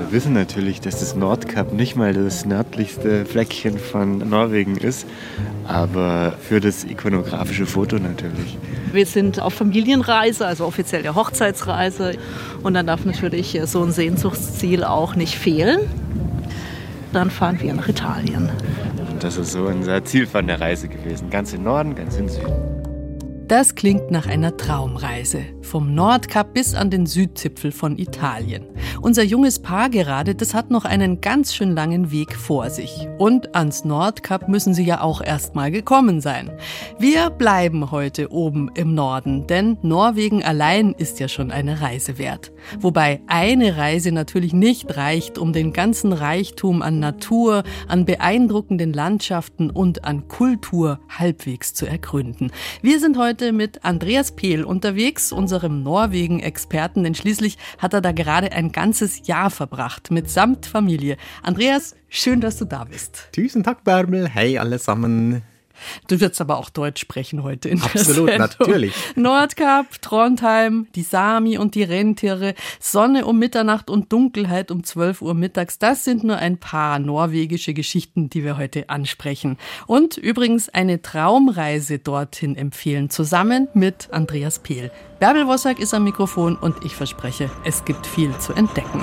Wir wissen natürlich, dass das Nordkap nicht mal das nördlichste Fleckchen von Norwegen ist, aber für das ikonografische Foto natürlich. Wir sind auf Familienreise, also offizielle Hochzeitsreise. Und dann darf natürlich so ein Sehnsuchtsziel auch nicht fehlen. Dann fahren wir nach Italien. Und das ist so unser Ziel von der Reise gewesen. Ganz im Norden, ganz im Süden. Das klingt nach einer Traumreise. Vom Nordkap bis an den Südzipfel von Italien. Unser junges Paar gerade, das hat noch einen ganz schön langen Weg vor sich. Und ans Nordkap müssen sie ja auch erst mal gekommen sein. Wir bleiben heute oben im Norden, denn Norwegen allein ist ja schon eine Reise wert. Wobei eine Reise natürlich nicht reicht, um den ganzen Reichtum an Natur, an beeindruckenden Landschaften und an Kultur halbwegs zu ergründen. Wir sind heute mit Andreas Pehl unterwegs, unserem Norwegen-Experten, denn schließlich hat er da gerade ein ganzes Jahr verbracht, mitsamt Familie. Andreas, schön, dass du da bist. Tusen Dank, Bärbel. Hey, allesammen. Du wirst aber auch Deutsch sprechen heute in der Absolut, Sendung. natürlich. Nordkap, Trondheim, die Sami und die Rentiere, Sonne um Mitternacht und Dunkelheit um 12 Uhr mittags. Das sind nur ein paar norwegische Geschichten, die wir heute ansprechen. Und übrigens eine Traumreise dorthin empfehlen, zusammen mit Andreas Pehl. Bärbel Wossack ist am Mikrofon und ich verspreche, es gibt viel zu entdecken.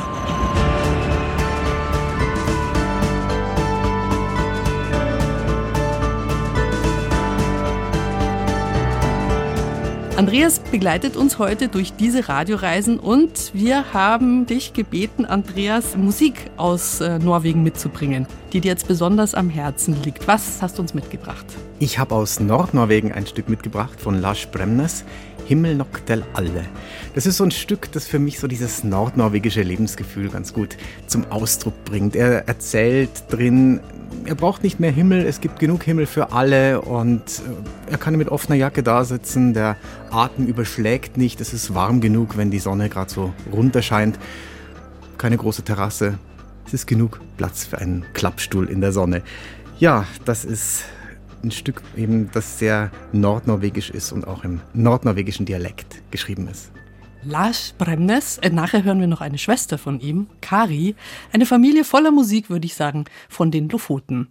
Andreas begleitet uns heute durch diese Radioreisen und wir haben dich gebeten, Andreas, Musik aus Norwegen mitzubringen, die dir jetzt besonders am Herzen liegt. Was hast du uns mitgebracht? Ich habe aus Nordnorwegen ein Stück mitgebracht von Lars Bremnes, Himmel nok til alle. Das ist so ein Stück, das für mich so dieses nordnorwegische Lebensgefühl ganz gut zum Ausdruck bringt. Er erzählt drin, er braucht nicht mehr Himmel, es gibt genug Himmel für alle und er kann mit offener Jacke da sitzen, der Atem überschlägt nicht, es ist warm genug, wenn die Sonne gerade so runterscheint. Keine große Terrasse, es ist genug Platz für einen Klappstuhl in der Sonne. Ja, das ist ein Stück eben, das sehr nordnorwegisch ist und auch im nordnorwegischen Dialekt geschrieben ist. Lars Bremnes, nachher hören wir noch eine Schwester von ihm, Kari. Eine Familie voller Musik, würde ich sagen, von den Lofoten.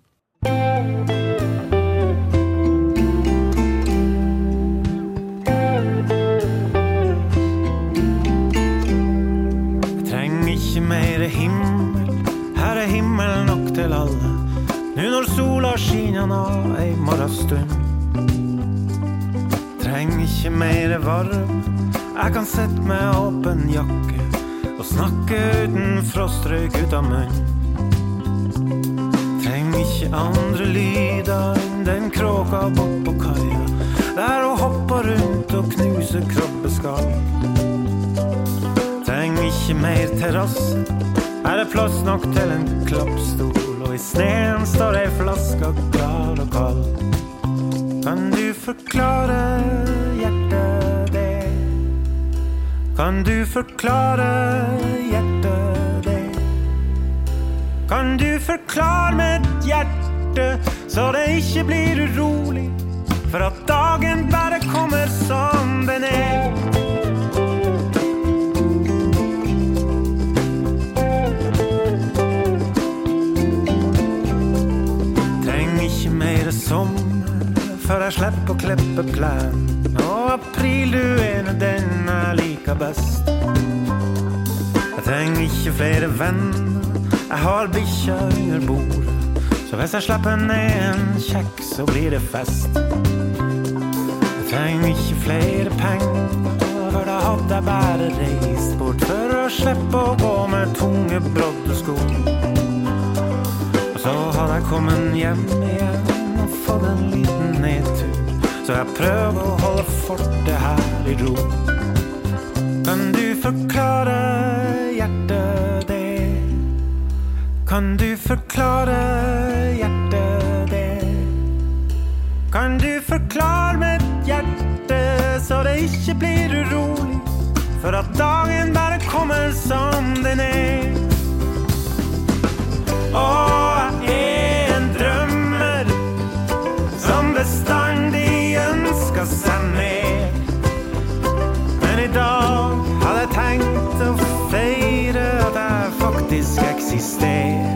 Träng ikke mer himmel, her himmel nok til alle. Nu når sola skinner nå ei morgenstund. Träng ikke mer varm, jeg kan sette med åpen jakke og snakke uten frostrøyk ut av munn. Treng ikke andre lyder enn den kråka bort på kaia, der hun hopper rundt og knuser krabbeskall. Treng ikke mer terrasse, her plass nok til en klappstol, og i sneen står ei flaske klar og kald. Kan du forklare hjertet det? Kan du forklare hjertet det? Kan du forklare mitt hjerte, så det ikke blir urolig, for at dagen bare kommer som den er? Treng ikke mer sommer, for jeg slipper å klippe plen, og aprilduen den jeg liker best. Jeg trenger ikke flere venner, jeg har bikkja under bordet, så hvis jeg slipper ned en kjekk, så blir det fest. Jeg trenger ikke flere penger, for da hadde jeg bare reist bort, for å slippe å gå med tunge broddesko. Og så hadde jeg kommet hjem igjen og fått en liten nedtur, så jeg prøver å holde fortet her i ro. Kan du forklare hjertet det? Kan du forklare hjertet det? Kan du forklare mitt hjerte, så det ikke blir urolig, for at dagen bare kommer som den er? Åh, jeg er en drømmer som bestandig ønsker seg mer, men i dag hadde jeg tenkt å feire at jeg faktisk er sted.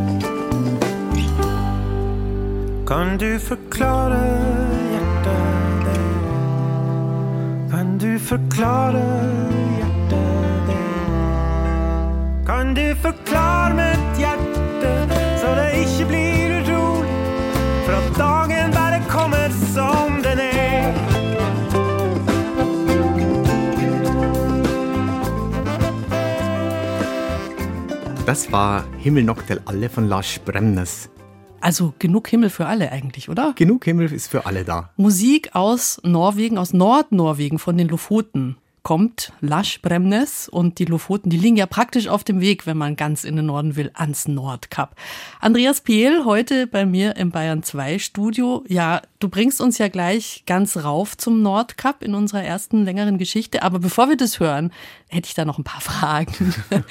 Kan du forklare hjertet det? Kan du forklare hjertet det? Kan du forklare mitt hjerte, så det ikke blir urolig, for at dagen bare kommer som den er. Das war Himmel noch til alle von Lars Bremnes. Also genug Himmel für alle eigentlich, oder? Genug Himmel ist für alle da. Musik aus Norwegen, aus Nordnorwegen, von den Lofoten kommt. Lars Bremnes und die Lofoten, die liegen ja praktisch auf dem Weg, wenn man ganz in den Norden will, ans Nordkap. Andreas Pehl, heute bei mir im Bayern 2 Studio. Ja, du bringst uns ja gleich ganz rauf zum Nordkap in unserer ersten längeren Geschichte. Aber bevor wir das hören, hätte ich da noch ein paar Fragen.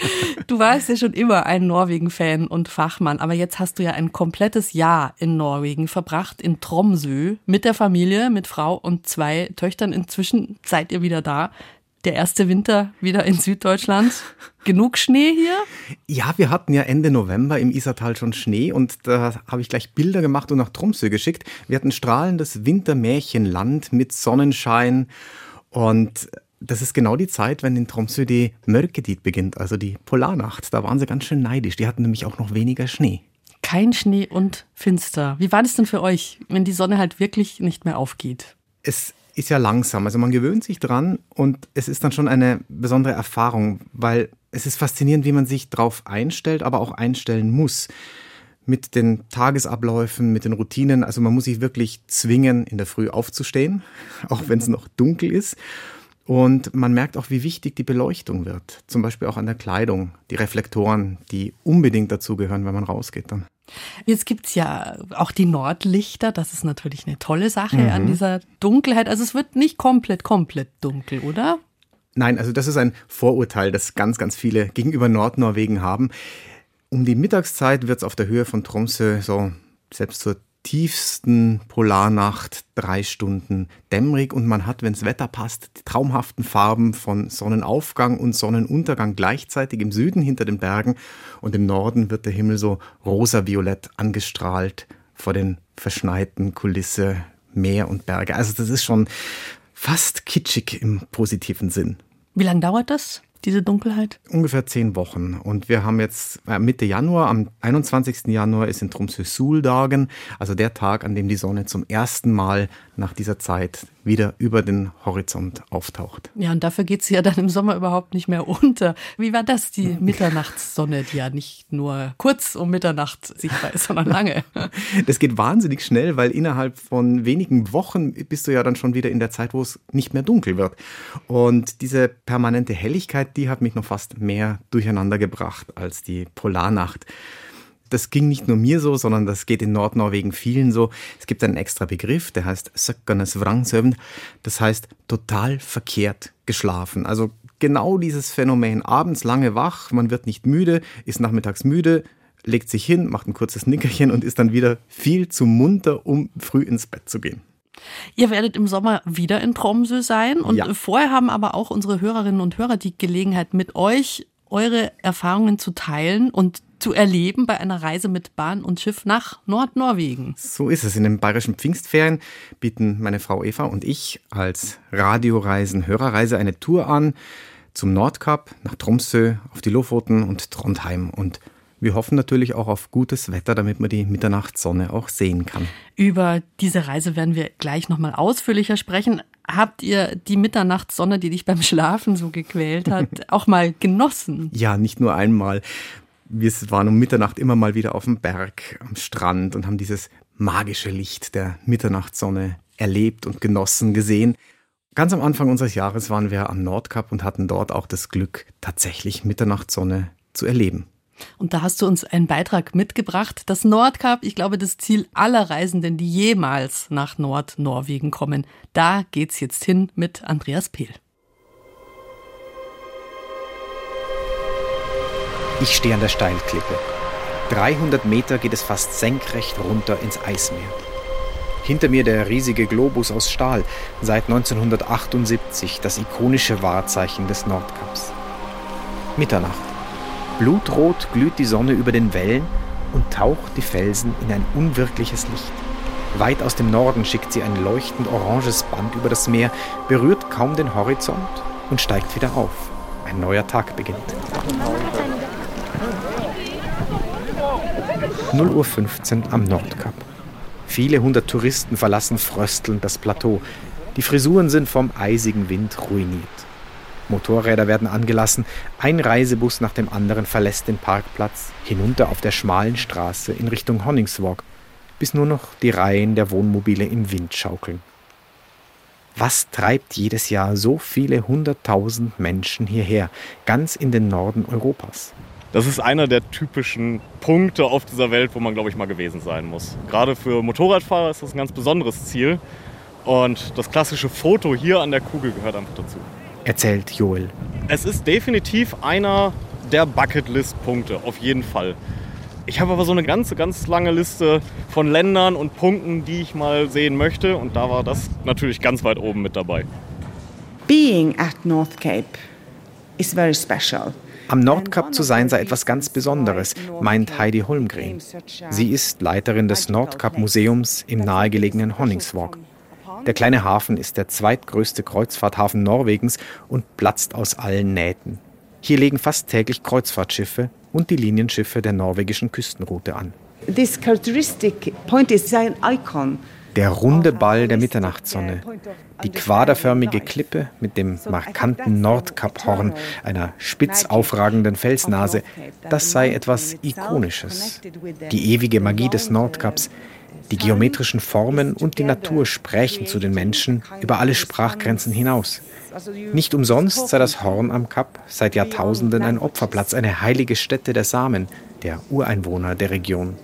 Du warst ja schon immer ein Norwegen-Fan und Fachmann, aber jetzt hast du ja ein komplettes Jahr in Norwegen verbracht, in Tromsø, mit der Familie, mit Frau und 2 Töchtern. Inzwischen seid ihr wieder da. Der erste Winter wieder in Süddeutschland. Genug Schnee hier? Ja, wir hatten ja Ende November im Isartal schon Schnee und da habe ich gleich Bilder gemacht und nach Tromsø geschickt. Wir hatten strahlendes Wintermärchenland mit Sonnenschein und das ist genau die Zeit, wenn in Tromsø die Mørketid beginnt, also die Polarnacht. Da waren sie ganz schön neidisch. Die hatten nämlich auch noch weniger Schnee. Kein Schnee und finster. Wie war das denn für euch, wenn die Sonne halt wirklich nicht mehr aufgeht? Es ist ja langsam, also man gewöhnt sich dran und es ist dann schon eine besondere Erfahrung, weil es ist faszinierend, wie man sich drauf einstellt, aber auch einstellen muss. Mit den Tagesabläufen, mit den Routinen, also man muss sich wirklich zwingen, in der Früh aufzustehen, auch wenn es noch dunkel ist. Und man merkt auch, wie wichtig die Beleuchtung wird, zum Beispiel auch an der Kleidung, die Reflektoren, die unbedingt dazugehören, wenn man rausgeht dann. Jetzt gibt's ja auch die Nordlichter, das ist natürlich eine tolle Sache an dieser Dunkelheit. Also es wird nicht komplett dunkel, oder? Nein, also das ist ein Vorurteil, das ganz, ganz viele gegenüber Nordnorwegen haben. Um die Mittagszeit wird es auf der Höhe von Tromsø so selbst zur tiefsten Polarnacht 3 Stunden dämmerig und man hat, wenn das Wetter passt, die traumhaften Farben von Sonnenaufgang und Sonnenuntergang gleichzeitig im Süden hinter den Bergen und im Norden wird der Himmel so rosa-violett angestrahlt vor den verschneiten Kulisse Meer und Berge. Also das ist schon fast kitschig im positiven Sinn. Wie lange dauert das, diese Dunkelheit? Ungefähr 10 Wochen. Und wir haben jetzt Mitte Januar, am 21. Januar ist in Tromsø Soldagen, also der Tag, an dem die Sonne zum ersten Mal nach dieser Zeit wieder über den Horizont auftaucht. Ja, und dafür geht sie ja dann im Sommer überhaupt nicht mehr unter. Wie war das, die Mitternachtssonne, die ja nicht nur kurz um Mitternacht sichtbar ist, sondern lange? Das geht wahnsinnig schnell, weil innerhalb von wenigen Wochen bist du ja dann schon wieder in der Zeit, wo es nicht mehr dunkel wird. Und diese permanente Helligkeit, die hat mich noch fast mehr durcheinander gebracht als die Polarnacht. Das ging nicht nur mir so, sondern das geht in Nordnorwegen vielen so. Es gibt einen extra Begriff, der heißt Søkkernes vrangsøvn. Das heißt total verkehrt geschlafen. Also genau dieses Phänomen. Abends lange wach, man wird nicht müde, ist nachmittags müde, legt sich hin, macht ein kurzes Nickerchen und ist dann wieder viel zu munter, um früh ins Bett zu gehen. Ihr werdet im Sommer wieder in Tromsø sein und vorher haben aber auch unsere Hörerinnen und Hörer die Gelegenheit, mit euch eure Erfahrungen zu teilen und zu erleben bei einer Reise mit Bahn und Schiff nach Nordnorwegen. So ist es. In den bayerischen Pfingstferien bieten meine Frau Eva und ich als Radioreisen-Hörerreise eine Tour an zum Nordkap, nach Tromsø, auf die Lofoten und Trondheim. Und wir hoffen natürlich auch auf gutes Wetter, damit man die Mitternachtssonne auch sehen kann. Über diese Reise werden wir gleich nochmal ausführlicher sprechen. Habt ihr die Mitternachtssonne, die dich beim Schlafen so gequält hat, auch mal genossen? Ja, nicht nur einmal. Wir waren um Mitternacht immer mal wieder auf dem Berg, am Strand und haben dieses magische Licht der Mitternachtssonne erlebt und genossen, gesehen. Ganz am Anfang unseres Jahres waren wir am Nordkap und hatten dort auch das Glück, tatsächlich Mitternachtssonne zu erleben. Und da hast du uns einen Beitrag mitgebracht. Das Nordkap, ich glaube, das Ziel aller Reisenden, die jemals nach Nordnorwegen kommen. Da geht's jetzt hin mit Andreas Pehl. Ich stehe an der Steilklippe. 300 Meter geht es fast senkrecht runter ins Eismeer. Hinter mir der riesige Globus aus Stahl, seit 1978 das ikonische Wahrzeichen des Nordkaps. Mitternacht. Blutrot glüht die Sonne über den Wellen und taucht die Felsen in ein unwirkliches Licht. Weit aus dem Norden schickt sie ein leuchtend oranges Band über das Meer, berührt kaum den Horizont und steigt wieder auf. Ein neuer Tag beginnt. 0:15 Uhr am Nordkap. Viele hundert Touristen verlassen fröstelnd das Plateau. Die Frisuren sind vom eisigen Wind ruiniert. Motorräder werden angelassen, ein Reisebus nach dem anderen verlässt den Parkplatz, hinunter auf der schmalen Straße in Richtung Honningsvåg, bis nur noch die Reihen der Wohnmobile im Wind schaukeln. Was treibt jedes Jahr so viele 100.000 Menschen hierher, ganz in den Norden Europas? Das ist einer der typischen Punkte auf dieser Welt, wo man, glaube ich, mal gewesen sein muss. Gerade für Motorradfahrer ist das ein ganz besonderes Ziel. Und das klassische Foto hier an der Kugel gehört einfach dazu. Erzählt Joel. Es ist definitiv einer der Bucketlist-Punkte, auf jeden Fall. Ich habe aber so eine ganz lange Liste von Ländern und Punkten, die ich mal sehen möchte. Und da war das natürlich ganz weit oben mit dabei. Being at North Cape is very special. Am Nordkap zu sein sei etwas ganz Besonderes, meint Heidi Holmgren. Sie ist Leiterin des Nordkap-Museums im nahegelegenen Honningsvåg. Der kleine Hafen ist der zweitgrößte Kreuzfahrthafen Norwegens und platzt aus allen Nähten. Hier legen fast täglich Kreuzfahrtschiffe und die Linienschiffe der norwegischen Küstenroute an. This characteristic point is an icon. Der runde Ball der Mitternachtssonne, die quaderförmige Klippe mit dem markanten Nordkaphorn, einer spitz aufragenden Felsnase, das sei etwas Ikonisches. Die ewige Magie des Nordkaps, die geometrischen Formen und die Natur sprächen zu den Menschen über alle Sprachgrenzen hinaus. Nicht umsonst sei das Horn am Kap seit Jahrtausenden ein Opferplatz, eine heilige Stätte der Samen, der Ureinwohner der Region.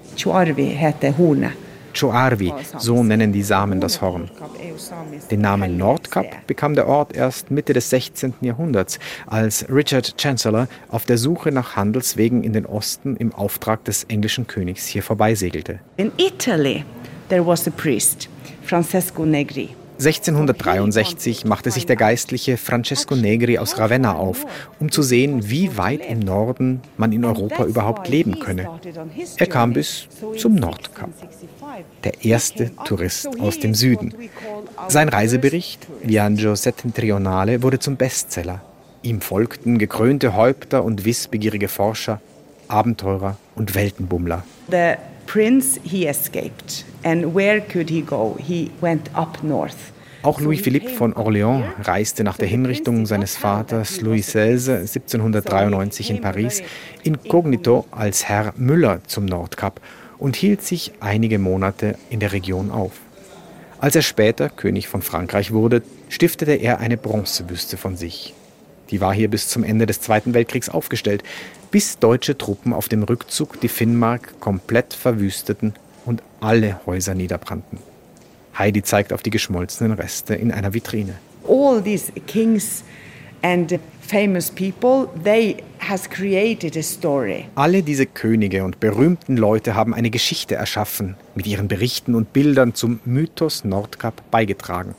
Tjoarvi, so nennen die Samen das Horn. Den Namen Nordkap bekam der Ort erst Mitte des 16. Jahrhunderts, als Richard Chancellor auf der Suche nach Handelswegen in den Osten im Auftrag des englischen Königs hier vorbeisegelte. In Italy there was a priest, Francesco Negri. 1663 machte sich der Geistliche Francesco Negri aus Ravenna auf, um zu sehen, wie weit im Norden man in Europa überhaupt leben könne. Er kam bis zum Nordkap. Der erste Tourist aus dem Süden. Sein Reisebericht, Viaggio Settentrionale, wurde zum Bestseller. Ihm folgten gekrönte Häupter und wissbegierige Forscher, Abenteurer und Weltenbummler. The prince, he escaped. And where could he go? He went up north. Auch Louis-Philippe von Orléans reiste nach der Hinrichtung seines Vaters Louis XVI 1793 in Paris inkognito als Herr Müller zum Nordkap und hielt sich einige Monate in der Region auf. Als er später König von Frankreich wurde, stiftete er eine Bronzebüste von sich. Die war hier bis zum Ende des Zweiten Weltkriegs aufgestellt, bis deutsche Truppen auf dem Rückzug die Finnmark komplett verwüsteten und alle Häuser niederbrannten. Heidi zeigt auf die geschmolzenen Reste in einer Vitrine. All these kings and famous people, they has created a story. Alle diese Könige und berühmten Leute haben eine Geschichte erschaffen, mit ihren Berichten und Bildern zum Mythos Nordkap beigetragen.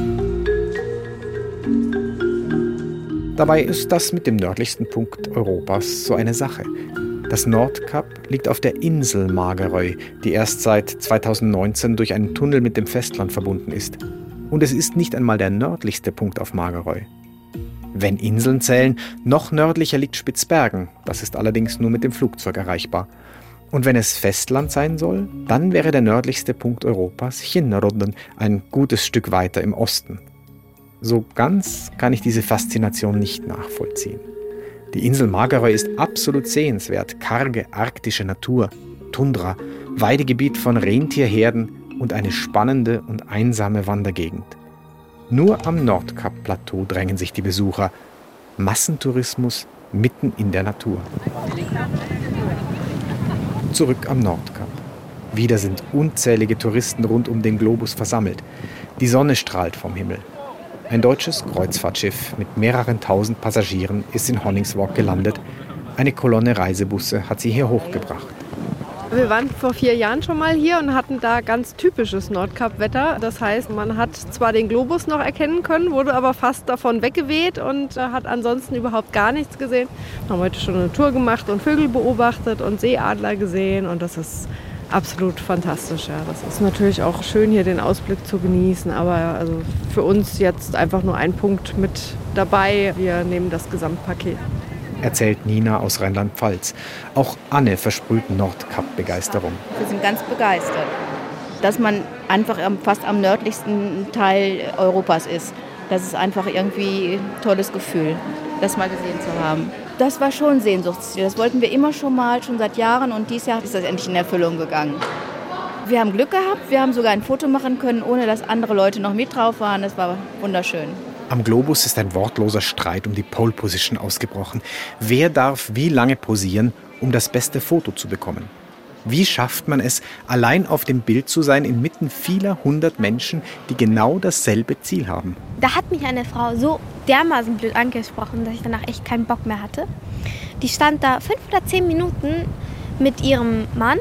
Dabei ist das mit dem nördlichsten Punkt Europas so eine Sache. Das Nordkap liegt auf der Insel Magerøy, die erst seit 2019 durch einen Tunnel mit dem Festland verbunden ist. Und es ist nicht einmal der nördlichste Punkt auf Magerøy. Wenn Inseln zählen, noch nördlicher liegt Spitzbergen. Das ist allerdings nur mit dem Flugzeug erreichbar. Und wenn es Festland sein soll, dann wäre der nördlichste Punkt Europas Kinnarodden, ein gutes Stück weiter im Osten. So ganz kann ich diese Faszination nicht nachvollziehen. Die Insel Magerøy ist absolut sehenswert. Karge arktische Natur, Tundra, Weidegebiet von Rentierherden und eine spannende und einsame Wandergegend. Nur am Nordkap-Plateau drängen sich die Besucher. Massentourismus mitten in der Natur. Zurück am Nordkap. Wieder sind unzählige Touristen rund um den Globus versammelt. Die Sonne strahlt vom Himmel. Ein deutsches Kreuzfahrtschiff mit mehreren tausend Passagieren ist in Honningsvåg gelandet. Eine Kolonne Reisebusse hat sie hier hochgebracht. Wir waren vor 4 Jahren schon mal hier und hatten da ganz typisches Nordkap-Wetter. Das heißt, man hat zwar den Globus noch erkennen können, wurde aber fast davon weggeweht und hat ansonsten überhaupt gar nichts gesehen. Wir haben heute schon eine Tour gemacht und Vögel beobachtet und Seeadler gesehen und das ist absolut fantastisch. Ja. Das ist natürlich auch schön, hier den Ausblick zu genießen, aber also für uns jetzt einfach nur ein Punkt mit dabei. Wir nehmen das Gesamtpaket. Erzählt Nina aus Rheinland-Pfalz. Auch Anne versprüht Nordkap-Begeisterung. Wir sind ganz begeistert, dass man einfach fast am nördlichsten Teil Europas ist. Das ist einfach irgendwie ein tolles Gefühl, das mal gesehen zu haben. Das war schon ein Sehnsuchtsziel. Das wollten wir immer schon mal, schon seit Jahren und dieses Jahr ist das endlich in Erfüllung gegangen. Wir haben Glück gehabt, wir haben sogar ein Foto machen können, ohne dass andere Leute noch mit drauf waren. Das war wunderschön. Am Globus ist ein wortloser Streit um die Pole Position ausgebrochen. Wer darf wie lange posieren, um das beste Foto zu bekommen? Wie schafft man es, allein auf dem Bild zu sein, inmitten vieler 100 Menschen, die genau dasselbe Ziel haben? Da hat mich eine Frau so dermaßen blöd angesprochen, dass ich danach echt keinen Bock mehr hatte. Die stand da 5 oder 10 Minuten mit ihrem Mann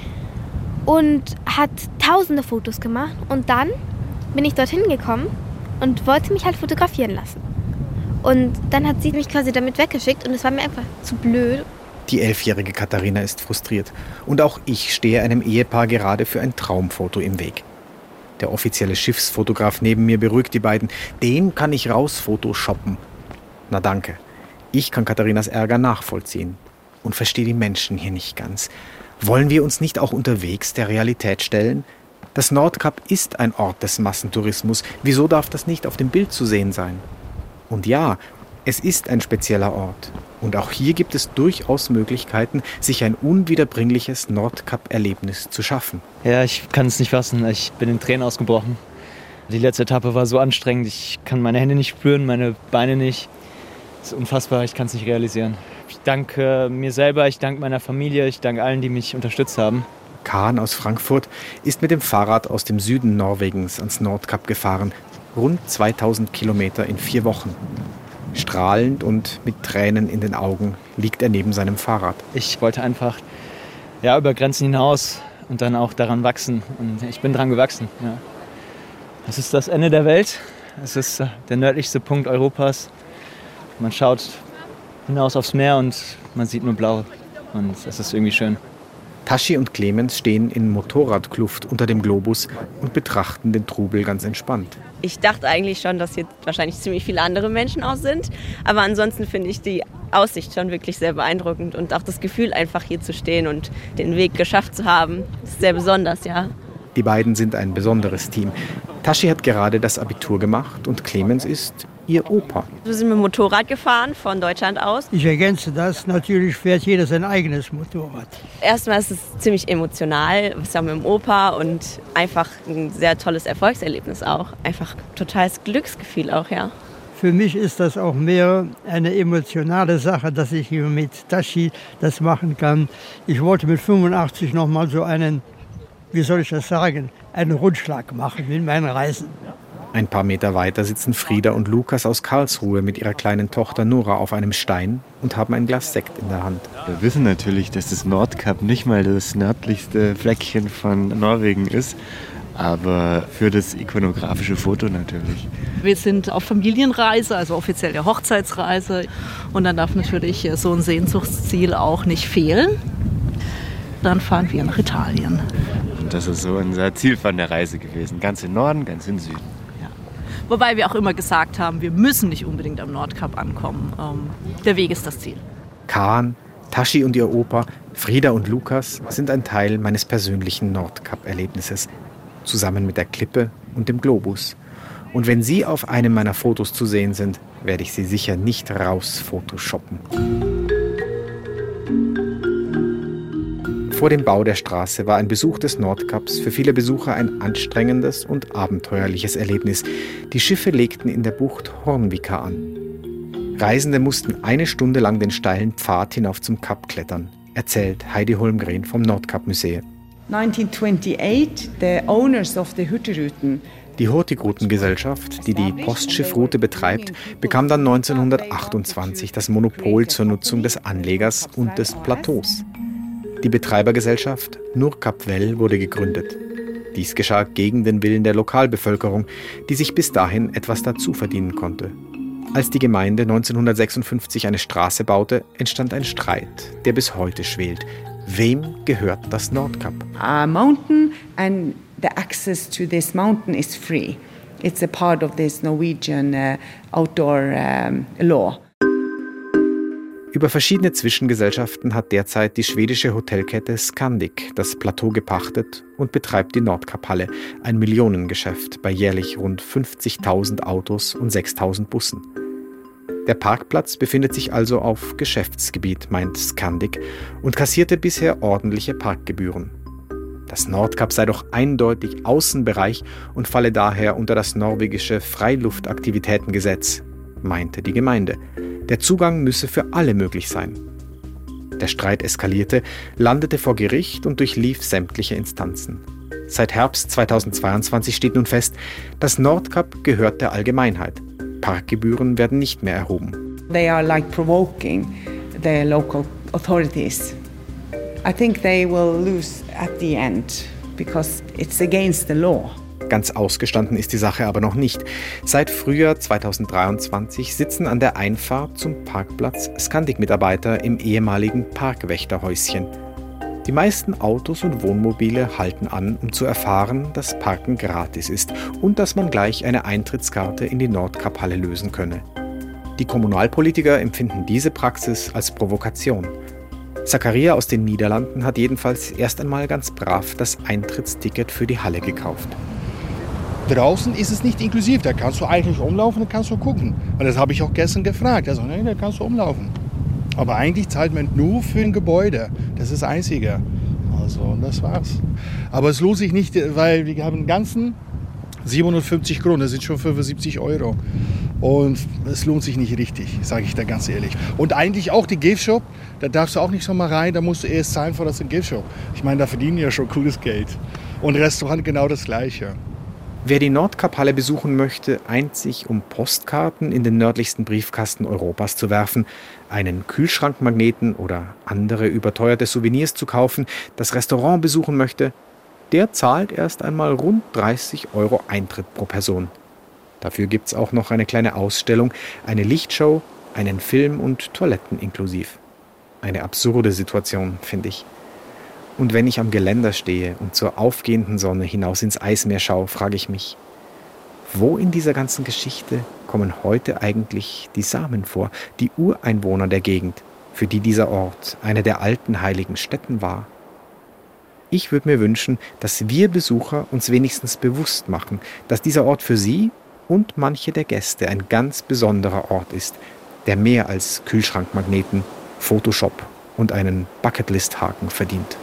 und hat tausende Fotos gemacht. Und dann bin ich dorthin gekommen und wollte mich halt fotografieren lassen. Und dann hat sie mich quasi damit weggeschickt und es war mir einfach zu blöd. Die 11-jährige Katharina ist frustriert. Und auch ich stehe einem Ehepaar gerade für ein Traumfoto im Weg. Der offizielle Schiffsfotograf neben mir beruhigt die beiden. Den kann ich raus photoshoppen. Na danke. Ich kann Katharinas Ärger nachvollziehen und verstehe die Menschen hier nicht ganz. Wollen wir uns nicht auch unterwegs der Realität stellen? Das Nordkap ist ein Ort des Massentourismus. Wieso darf das nicht auf dem Bild zu sehen sein? Und ja, es ist ein spezieller Ort. Und auch hier gibt es durchaus Möglichkeiten, sich ein unwiederbringliches Nordkap-Erlebnis zu schaffen. Ja, ich kann es nicht fassen. Ich bin in Tränen ausgebrochen. Die letzte Etappe war so anstrengend. Ich kann meine Hände nicht spüren, meine Beine nicht. Das ist unfassbar, ich kann es nicht realisieren. Ich danke mir selber, ich danke meiner Familie, ich danke allen, die mich unterstützt haben. Kahn aus Frankfurt ist mit dem Fahrrad aus dem Süden Norwegens ans Nordkap gefahren. Rund 2000 Kilometer in 4 Wochen. Strahlend und mit Tränen in den Augen liegt er neben seinem Fahrrad. Ich wollte einfach über Grenzen hinaus und dann auch daran wachsen. Und ich bin dran gewachsen. Ja. Es ist das Ende der Welt. Es ist der nördlichste Punkt Europas. Man schaut hinaus aufs Meer und man sieht nur Blau. Und es ist irgendwie schön. Tashi und Clemens stehen in Motorradkluft unter dem Globus und betrachten den Trubel ganz entspannt. Ich dachte eigentlich schon, dass hier wahrscheinlich ziemlich viele andere Menschen auch sind. Aber ansonsten finde ich die Aussicht schon wirklich sehr beeindruckend. Und auch das Gefühl, einfach hier zu stehen und den Weg geschafft zu haben, ist sehr besonders, ja. Die beiden sind ein besonderes Team. Tashi hat gerade das Abitur gemacht und Clemens ist ihr Opa. Wir sind mit dem Motorrad gefahren, von Deutschland aus. Ich ergänze das, natürlich fährt jeder sein eigenes Motorrad. Erstmal ist es ziemlich emotional, wir sind mit dem Opa und einfach ein sehr tolles Erfolgserlebnis auch. Einfach totales Glücksgefühl auch, ja. Für mich ist das auch mehr eine emotionale Sache, dass ich hier mit Tashi das machen kann. Ich wollte mit 85 noch mal so einen Rundschlag machen in meinen Reisen. Ein paar Meter weiter sitzen Frieda und Lukas aus Karlsruhe mit ihrer kleinen Tochter Nora auf einem Stein und haben ein Glas Sekt in der Hand. Wir wissen natürlich, dass das Nordkap nicht mal das nördlichste Fleckchen von Norwegen ist, aber für das ikonografische Foto natürlich. Wir sind auf Familienreise, also offiziell der Hochzeitsreise. Und dann darf natürlich so ein Sehnsuchtsziel auch nicht fehlen. Dann fahren wir nach Italien. Und das ist so unser Ziel von der Reise gewesen. Ganz im Norden, ganz im Süden. Wobei wir auch immer gesagt haben, wir müssen nicht unbedingt am Nordkap ankommen. Der Weg ist das Ziel. Kahn, Tashi und ihr Opa, Frieda und Lukas sind ein Teil meines persönlichen Nordkap-Erlebnisses. Zusammen mit der Klippe und dem Globus. Und wenn sie auf einem meiner Fotos zu sehen sind, werde ich sie sicher nicht raus photoshoppen. Vor dem Bau der Straße war ein Besuch des Nordkaps für viele Besucher ein anstrengendes und abenteuerliches Erlebnis. Die Schiffe legten in der Bucht Hornvika an. Reisende mussten 1 Stunde lang den steilen Pfad hinauf zum Kap klettern, erzählt Heidi Holmgren vom Nordkap-Museum. 1928, the owners of the Hurtigruten. Die Hurtigruten-Gesellschaft, die die Postschiffroute betreibt, bekam dann 1928 das Monopol zur Nutzung des Anlegers und des Plateaus. Die Betreibergesellschaft Nurkap-Well wurde gegründet. Dies geschah gegen den Willen der Lokalbevölkerung, die sich bis dahin etwas dazu verdienen konnte. Als die Gemeinde 1956 eine Straße baute, entstand ein Streit, der bis heute schwelt. Wem gehört das Nordkap? A mountain, and the access to this mountain is free. It's a part of this Norwegian outdoor law. Über verschiedene Zwischengesellschaften hat derzeit die schwedische Hotelkette Scandic das Plateau gepachtet und betreibt die Nordkap-Halle, ein Millionengeschäft bei jährlich rund 50.000 Autos und 6.000 Bussen. Der Parkplatz befindet sich also auf Geschäftsgebiet, meint Scandic, und kassierte bisher ordentliche Parkgebühren. Das Nordkap sei doch eindeutig Außenbereich und falle daher unter das norwegische Freiluftaktivitätengesetz, meinte die Gemeinde. Der Zugang müsse für alle möglich sein. Der Streit eskalierte, landete vor Gericht und durchlief sämtliche Instanzen. Seit Herbst 2022 steht nun fest, das Nordkap gehört der Allgemeinheit. Parkgebühren werden nicht mehr erhoben. They are like provoking the local authorities. I think they will lose at the end because it's against the law. Ganz ausgestanden ist die Sache aber noch nicht. Seit Frühjahr 2023 sitzen an der Einfahrt zum Parkplatz Scandic-Mitarbeiter im ehemaligen Parkwächterhäuschen. Die meisten Autos und Wohnmobile halten an, um zu erfahren, dass Parken gratis ist und dass man gleich eine Eintrittskarte in die Nordkap-Halle lösen könne. Die Kommunalpolitiker empfinden diese Praxis als Provokation. Zakaria aus den Niederlanden hat jedenfalls erst einmal ganz brav das Eintrittsticket für die Halle gekauft. Draußen ist es nicht inklusiv, da kannst du eigentlich umlaufen und kannst du gucken. Und das habe ich auch gestern gefragt. Also, nee, da kannst du umlaufen. Aber eigentlich zahlt man nur für ein Gebäude. Das ist das Einzige. Also, das war's. Aber es lohnt sich nicht, weil wir haben den ganzen 750 Kronen, das sind schon 75 €. Und es lohnt sich nicht richtig, sage ich da ganz ehrlich. Und eigentlich auch die Giftshop, da darfst du auch nicht so mal rein, da musst du erst zahlen für das Giftshop. Ich meine, da verdienen ja schon cooles Geld. Und Restaurant genau das Gleiche. Wer die Nordkap-Halle besuchen möchte, einzig um Postkarten in den nördlichsten Briefkasten Europas zu werfen, einen Kühlschrankmagneten oder andere überteuerte Souvenirs zu kaufen, das Restaurant besuchen möchte, der zahlt erst einmal rund 30 € Eintritt pro Person. Dafür gibt es auch noch eine kleine Ausstellung, eine Lichtshow, einen Film und Toiletten inklusiv. Eine absurde Situation, finde ich. Und wenn ich am Geländer stehe und zur aufgehenden Sonne hinaus ins Eismeer schaue, frage ich mich, wo in dieser ganzen Geschichte kommen heute eigentlich die Samen vor, die Ureinwohner der Gegend, für die dieser Ort eine der alten heiligen Stätten war? Ich würde mir wünschen, dass wir Besucher uns wenigstens bewusst machen, dass dieser Ort für sie und manche der Gäste ein ganz besonderer Ort ist, der mehr als Kühlschrankmagneten, Photoshop und einen Bucketlist-Haken verdient.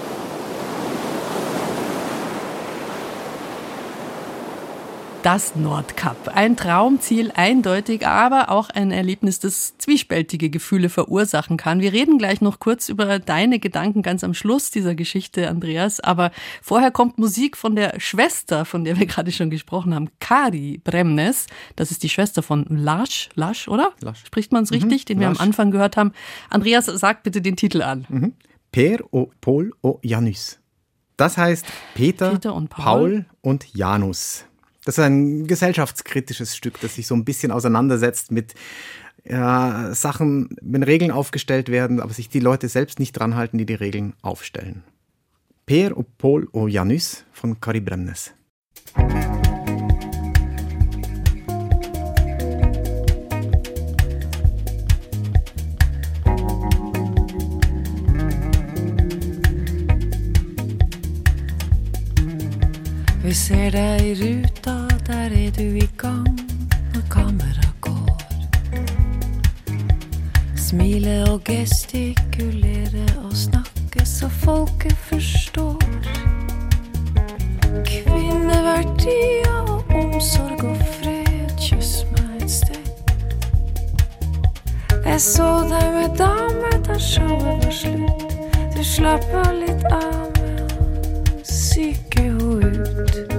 Das Nordkap. Ein Traumziel, eindeutig, aber auch ein Erlebnis, das zwiespältige Gefühle verursachen kann. Wir reden gleich noch kurz über deine Gedanken ganz am Schluss dieser Geschichte, Andreas. Aber vorher kommt Musik von der Schwester, von der wir gerade schon gesprochen haben, Kari Bremnes. Das ist die Schwester von Lars, oder? Lars. Spricht man es richtig, den wir am Anfang gehört haben. Andreas, sag bitte den Titel an. Per och Paul och Janus. Das heißt Peter und Paul und Janus. Das ist ein gesellschaftskritisches Stück, das sich so ein bisschen auseinandersetzt mit Sachen, wenn Regeln aufgestellt werden, aber sich die Leute selbst nicht dran halten, die die Regeln aufstellen. Per och Paul och Janus von Kari Bremnes. Vi ser deg i ruta, der er du i gang når kamera går. Smile og gestikulere og snakke så folket forstår. Kvinneverdier og omsorg og fred, kyss meg et sted. Jeg så deg med dame da showet var slutt. Du slappet litt av med å syke ho ut.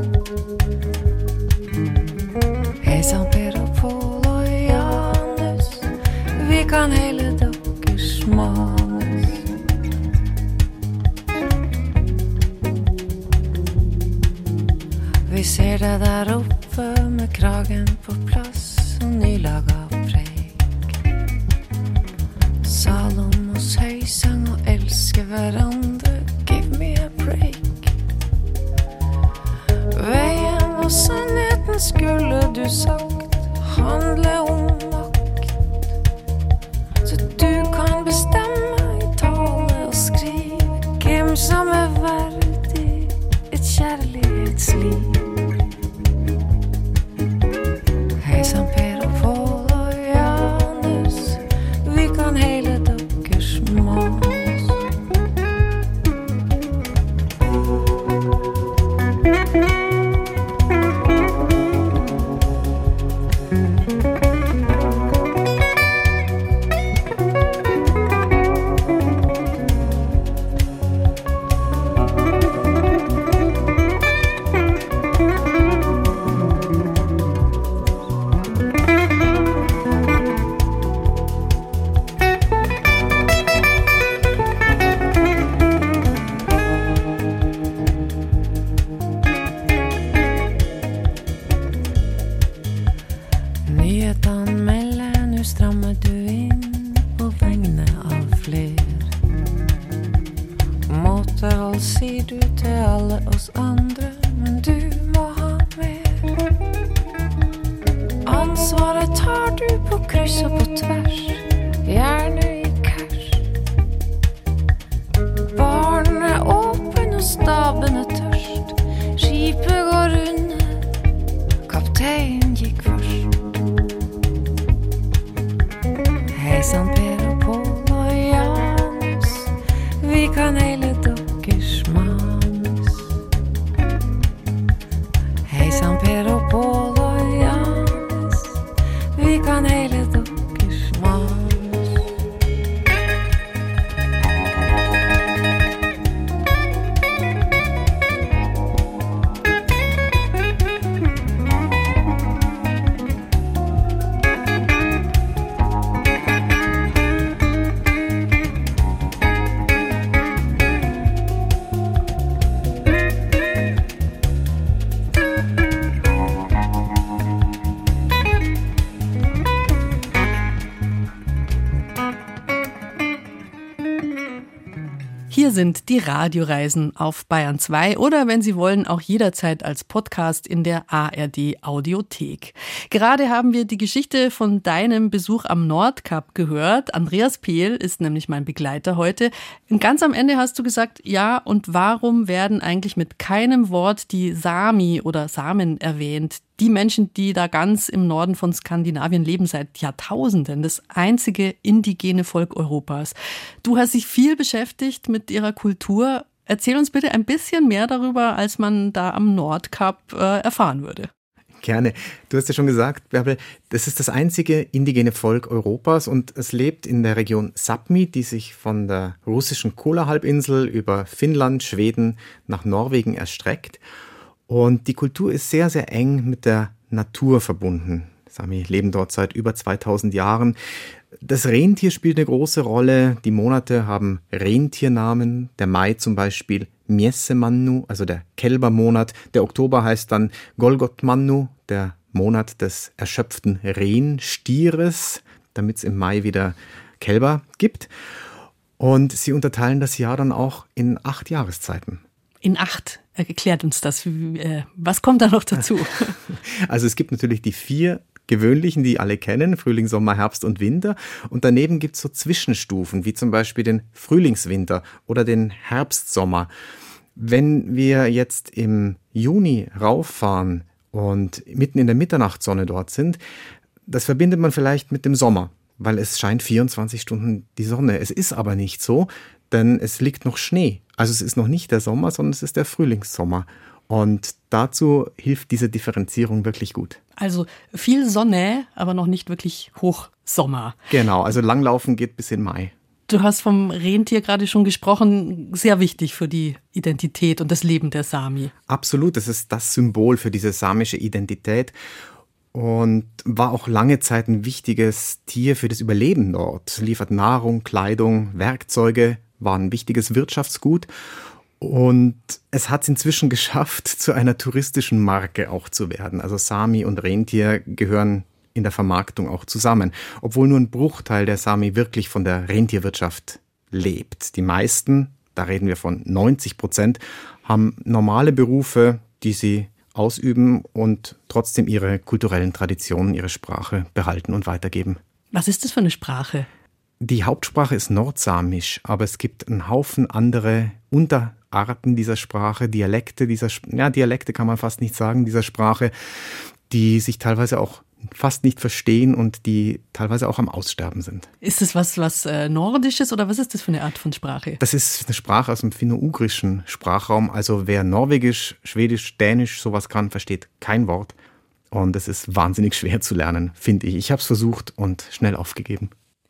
Hei sann Per og Paul og Janus, vi kan hele deres manus. det der oppe med kragen på plass og nylaga preik. Salomos høysang og elsker hverandre, give me a break. Veien og sannheten skulle du sagt handle om makt. Så du kan bestemme i tale og skrive hvem som verdig et kjærlighetsliv. Hei Sankt Per og Pål og Janus, vi kan hele deres manus. Hier sind die Radioreisen auf Bayern 2 oder, wenn Sie wollen, auch jederzeit als Podcast in der ARD Audiothek. Gerade haben wir die Geschichte von deinem Besuch am Nordkap gehört. Andreas Pehl ist nämlich mein Begleiter heute. Und ganz am Ende hast du gesagt, ja, und warum werden eigentlich mit keinem Wort die Sami oder Samen erwähnt? Die Menschen, die da ganz im Norden von Skandinavien leben seit Jahrtausenden, das einzige indigene Volk Europas. Du hast dich viel beschäftigt mit ihrer Kultur. Erzähl uns bitte ein bisschen mehr darüber, als man da am Nordkap erfahren würde. Gerne. Du hast ja schon gesagt, Bärbel, das ist das einzige indigene Volk Europas und es lebt in der Region Sápmi, die sich von der russischen Kola-Halbinsel über Finnland, Schweden nach Norwegen erstreckt. Und die Kultur ist sehr, sehr eng mit der Natur verbunden. Sami leben dort seit über 2000 Jahren. Das Rentier spielt eine große Rolle. Die Monate haben Rentiernamen. Der Mai zum Beispiel Miesemannu, also der Kälbermonat. Der Oktober heißt dann Golgotmannu, der Monat des erschöpften Rennstieres, damit es im Mai wieder Kälber gibt. Und sie unterteilen das Jahr dann auch in 8 Jahreszeiten. In 8? Erklärt uns das. Was kommt da noch dazu? Also es gibt natürlich die 4 gewöhnlichen, die alle kennen, Frühling, Sommer, Herbst und Winter. Und daneben gibt es so Zwischenstufen, wie zum Beispiel den Frühlingswinter oder den Herbstsommer. Wenn wir jetzt im Juni rauffahren und mitten in der Mitternachtssonne dort sind, das verbindet man vielleicht mit dem Sommer, weil es scheint 24 Stunden die Sonne. Es ist aber nicht so, denn es liegt noch Schnee. Also es ist noch nicht der Sommer, sondern es ist der Frühlingssommer. Und dazu hilft diese Differenzierung wirklich gut. Also viel Sonne, aber noch nicht wirklich Hochsommer. Genau, also Langlaufen geht bis in Mai. Du hast vom Rentier gerade schon gesprochen, sehr wichtig für die Identität und das Leben der Sami. Absolut, das ist das Symbol für diese samische Identität und war auch lange Zeit ein wichtiges Tier für das Überleben dort. Liefert Nahrung, Kleidung, Werkzeuge, war ein wichtiges Wirtschaftsgut. Und es hat es inzwischen geschafft, zu einer touristischen Marke auch zu werden. Also Sami und Rentier gehören in der Vermarktung auch zusammen, obwohl nur ein Bruchteil der Sami wirklich von der Rentierwirtschaft lebt. Die meisten, da reden wir von 90%, haben normale Berufe, die sie ausüben und trotzdem ihre kulturellen Traditionen, ihre Sprache behalten und weitergeben. Was ist das für eine Sprache? Die Hauptsprache ist Nordsamisch, aber es gibt einen Haufen andere Unterarten dieser Sprache, Dialekte kann man fast nicht sagen, dieser Sprache, die sich teilweise auch fast nicht verstehen und die teilweise auch am Aussterben sind. Ist das was Nordisches oder was ist das für eine Art von Sprache? Das ist eine Sprache aus dem finno-ugrischen Sprachraum. Also wer Norwegisch, Schwedisch, Dänisch sowas kann, versteht kein Wort. Und es ist wahnsinnig schwer zu lernen, finde ich. Ich habe es versucht und schnell aufgegeben.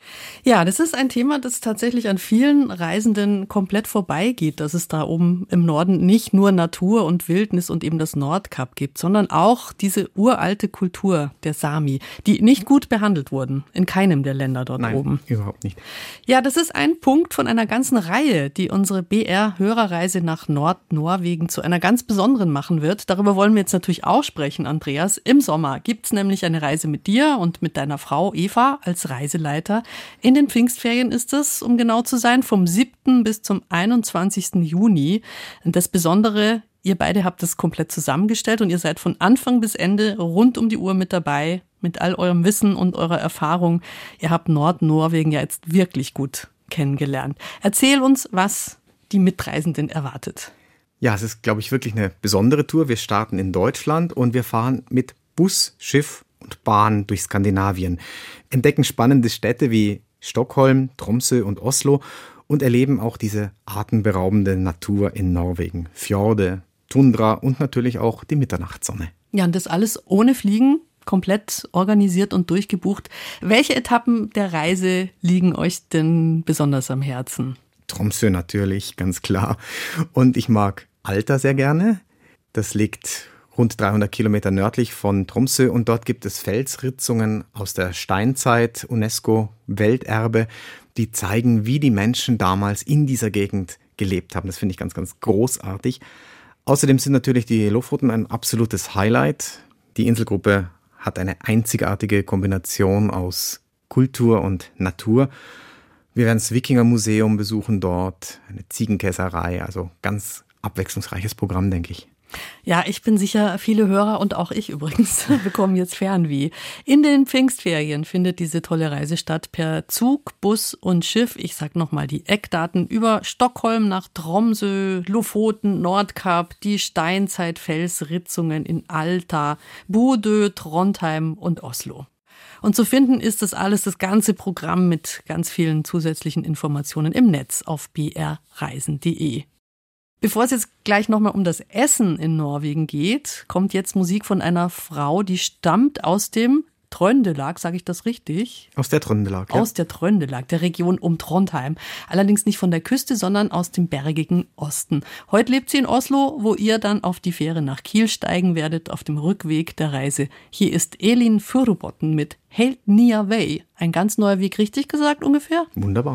Ja, das ist ein Thema, das tatsächlich an vielen Reisenden komplett vorbeigeht, dass es da oben im Norden nicht nur Natur und Wildnis und eben das Nordkap gibt, sondern auch diese uralte Kultur der Sami, die nicht gut behandelt wurden, in keinem der Länder dort oben. Nein, überhaupt nicht. Ja, das ist ein Punkt von einer ganzen Reihe, die unsere BR-Hörerreise nach Nordnorwegen zu einer ganz besonderen machen wird. Darüber wollen wir jetzt natürlich auch sprechen, Andreas. Im Sommer gibt's nämlich eine Reise mit dir und mit deiner Frau Eva als Reiseleiter. In den Pfingstferien ist es, um genau zu sein, vom 7. bis zum 21. Juni. Und das Besondere, ihr beide habt das komplett zusammengestellt und ihr seid von Anfang bis Ende rund um die Uhr mit dabei, mit all eurem Wissen und eurer Erfahrung. Ihr habt Nordnorwegen ja jetzt wirklich gut kennengelernt. Erzähl uns, was die Mitreisenden erwartet. Ja, es ist, glaube ich, wirklich eine besondere Tour. Wir starten in Deutschland und wir fahren mit Bus, Schiff und Bahn durch Skandinavien, entdecken spannende Städte wie Stockholm, Tromsø und Oslo und erleben auch diese atemberaubende Natur in Norwegen. Fjorde, Tundra und natürlich auch die Mitternachtssonne. Ja, und das alles ohne Fliegen, komplett organisiert und durchgebucht. Welche Etappen der Reise liegen euch denn besonders am Herzen? Tromsø natürlich, ganz klar. Und ich mag Alta sehr gerne. Das liegt rund 300 Kilometer nördlich von Tromsø und dort gibt es Felsritzungen aus der Steinzeit, UNESCO-Welterbe, die zeigen, wie die Menschen damals in dieser Gegend gelebt haben. Das finde ich ganz, ganz großartig. Außerdem sind natürlich die Lofoten ein absolutes Highlight. Die Inselgruppe hat eine einzigartige Kombination aus Kultur und Natur. Wir werden das Wikingermuseum besuchen dort, eine Ziegenkäserei, also ganz abwechslungsreiches Programm, denke ich. Ja, ich bin sicher, viele Hörer und auch ich übrigens bekommen jetzt Fernweh. In den Pfingstferien findet diese tolle Reise statt per Zug, Bus und Schiff. Ich sag nochmal die Eckdaten: über Stockholm nach Tromsø, Lofoten, Nordkap, die Steinzeit-Felsritzungen in Alta, Bodø, Trondheim und Oslo. Und zu finden ist das alles, das ganze Programm mit ganz vielen zusätzlichen Informationen im Netz auf brreisen.de. Bevor es jetzt gleich nochmal um das Essen in Norwegen geht, kommt jetzt Musik von einer Frau, die stammt aus dem Trøndelag, sage ich das richtig? Aus der Trøndelag, ja. Aus der Trøndelag, der Region um Trondheim. Allerdings nicht von der Küste, sondern aus dem bergigen Osten. Heute lebt sie in Oslo, wo ihr dann auf die Fähre nach Kiel steigen werdet, auf dem Rückweg der Reise. Hier ist Elin Furubotn mit Helt nya vei. Ein ganz neuer Weg, richtig gesagt ungefähr? Wunderbar.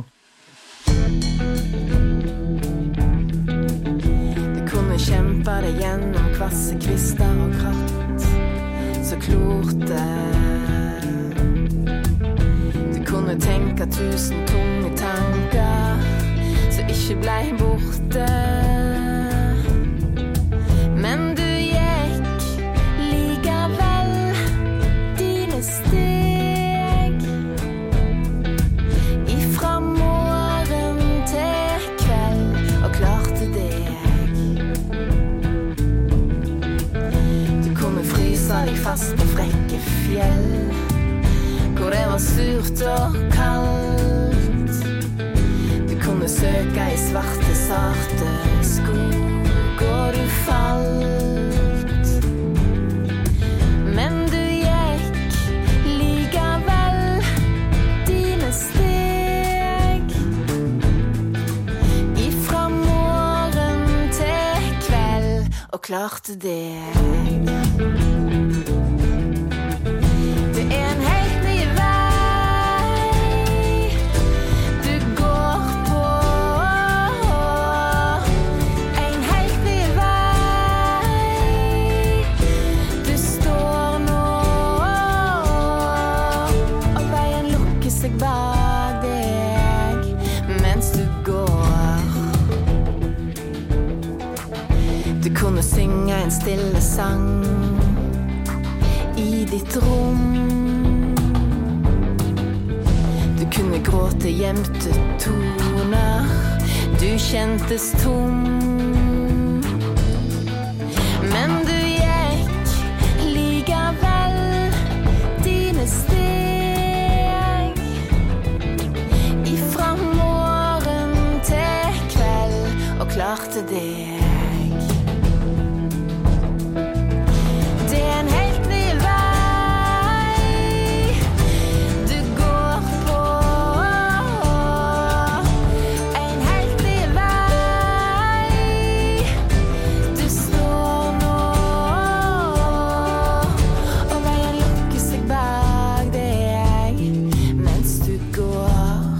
Kjempa deg gjennom kvasse kvister og kratt, så klote. Du kunne tenke 1000 tunge tanker, så ikke blei borte. Men du gikk likevel dine steg, ifra morgen til kveld, og klarte det. Deg fast på frekke fjell, hvor det var surt og kaldt. Du kunne søke i svarte, sarte skog, og du falt. Men du gikk likevel dine steg, ifra morgen til kveld, og klarte det. En en stille sang i ditt rom. Du kunne gråte gjemte toner, du kjentes tom. Men du gikk likevel dine steg ifra morgen til kveld og klarte deg. Det er en helt ny vei du går på, en helt ny vei du står nå, og veien lukker seg bak deg mens du går.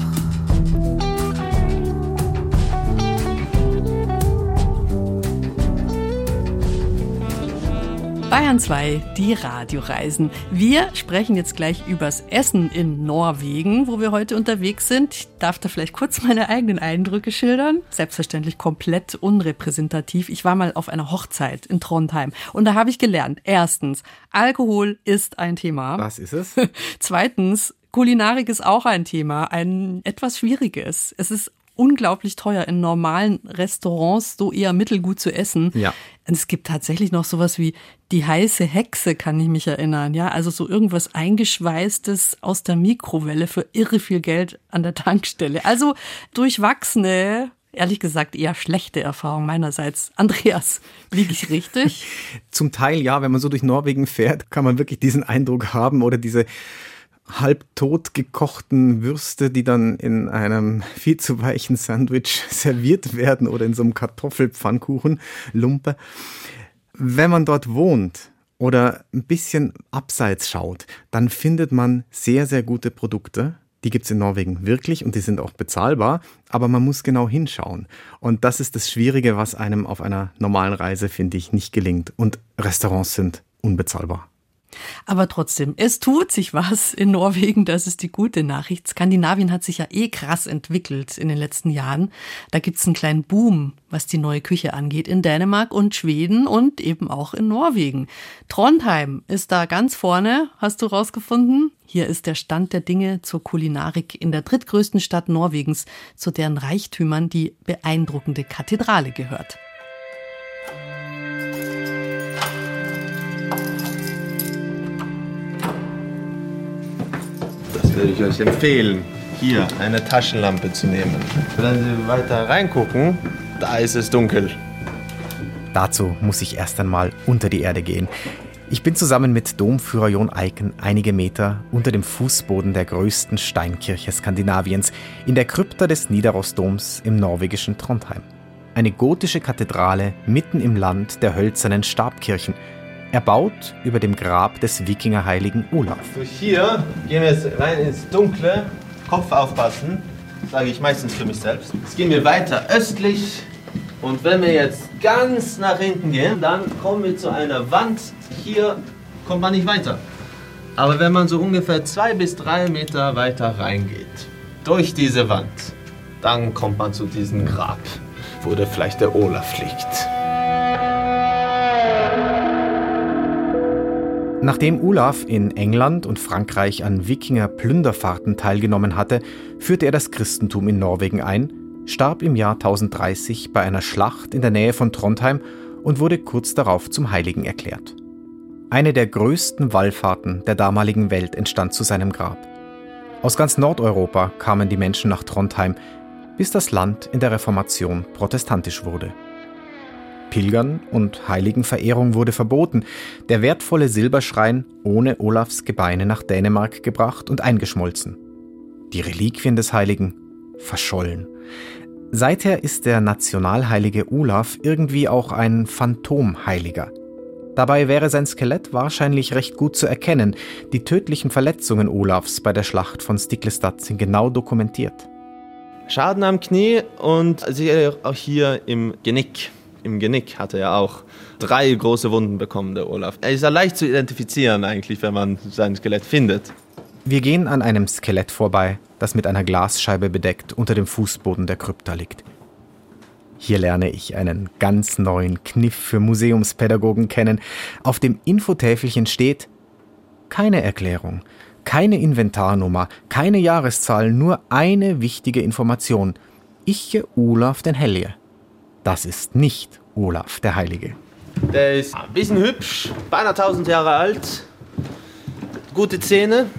Bayern 2, die Radioreisen. Wir sprechen jetzt gleich übers Essen in Norwegen, wo wir heute unterwegs sind. Ich darf da vielleicht kurz meine eigenen Eindrücke schildern. Selbstverständlich komplett unrepräsentativ. Ich war mal auf einer Hochzeit in Trondheim und da habe ich gelernt, erstens, Alkohol ist ein Thema. Was ist es? Zweitens, Kulinarik ist auch ein Thema, ein etwas schwieriges. Es ist unglaublich teuer, in normalen Restaurants so eher mittelgut zu essen. Ja. Und es gibt tatsächlich noch sowas wie die heiße Hexe, kann ich mich erinnern. Ja, also so irgendwas Eingeschweißtes aus der Mikrowelle für irre viel Geld an der Tankstelle. Also durchwachsene, ehrlich gesagt eher schlechte Erfahrung meinerseits. Andreas, liege ich richtig? Zum Teil ja, wenn man so durch Norwegen fährt, kann man wirklich diesen Eindruck haben oder diese halbtot gekochten Würste, die dann in einem viel zu weichen Sandwich serviert werden oder in so einem Kartoffelpfannkuchen, Lumpe. Wenn man dort wohnt oder ein bisschen abseits schaut, dann findet man sehr, sehr gute Produkte. Die gibt's in Norwegen wirklich und die sind auch bezahlbar, aber man muss genau hinschauen. Und das ist das Schwierige, was einem auf einer normalen Reise, finde ich, nicht gelingt. Und Restaurants sind unbezahlbar. Aber trotzdem, es tut sich was in Norwegen, das ist die gute Nachricht. Skandinavien hat sich ja krass entwickelt in den letzten Jahren. Da gibt's einen kleinen Boom, was die neue Küche angeht, in Dänemark und Schweden und eben auch in Norwegen. Trondheim ist da ganz vorne, hast du rausgefunden? Hier ist der Stand der Dinge zur Kulinarik in der drittgrößten Stadt Norwegens, zu deren Reichtümern die beeindruckende Kathedrale gehört. Würde ich euch empfehlen, hier eine Taschenlampe zu nehmen. Wenn Sie weiter reingucken, da ist es dunkel. Dazu muss ich erst einmal unter die Erde gehen. Ich bin zusammen mit Domführer Jon Eiken einige Meter unter dem Fußboden der größten Steinkirche Skandinaviens in der Krypta des Nidarosdoms im norwegischen Trondheim. Eine gotische Kathedrale mitten im Land der hölzernen Stabkirchen, erbaut über dem Grab des Wikingerheiligen Olaf. So, hier gehen wir jetzt rein ins Dunkle. Kopf aufpassen, sage ich meistens für mich selbst. Jetzt gehen wir weiter östlich und wenn wir jetzt ganz nach hinten gehen, dann kommen wir zu einer Wand. Hier kommt man nicht weiter. Aber wenn man so ungefähr 2 bis 3 Meter weiter reingeht, durch diese Wand, dann kommt man zu diesem Grab, wo vielleicht der Olaf liegt. Nachdem Olaf in England und Frankreich an Wikinger-Plünderfahrten teilgenommen hatte, führte er das Christentum in Norwegen ein, starb im Jahr 1030 bei einer Schlacht in der Nähe von Trondheim und wurde kurz darauf zum Heiligen erklärt. Eine der größten Wallfahrten der damaligen Welt entstand zu seinem Grab. Aus ganz Nordeuropa kamen die Menschen nach Trondheim, bis das Land in der Reformation protestantisch wurde. Pilgern und Heiligenverehrung wurde verboten, der wertvolle Silberschrein ohne Olafs Gebeine nach Dänemark gebracht und eingeschmolzen. Die Reliquien des Heiligen verschollen. Seither ist der nationalheilige Olaf irgendwie auch ein Phantomheiliger. Dabei wäre sein Skelett wahrscheinlich recht gut zu erkennen. Die tödlichen Verletzungen Olafs bei der Schlacht von Stiklestad sind genau dokumentiert. Schaden am Knie und auch hier im Genick. Im Genick hatte er auch 3 große Wunden bekommen, der Olaf. Er ist ja leicht zu identifizieren eigentlich, wenn man sein Skelett findet. Wir gehen an einem Skelett vorbei, das mit einer Glasscheibe bedeckt unter dem Fußboden der Krypta liegt. Hier lerne ich einen ganz neuen Kniff für Museumspädagogen kennen. Auf dem Infotäfelchen steht: keine Erklärung, keine Inventarnummer, keine Jahreszahl, nur eine wichtige Information. Iche Olaf den Hellige. Das ist nicht Olaf der Heilige. Der ist ein bisschen hübsch, beinahe 1000 Jahre alt, gute Zähne.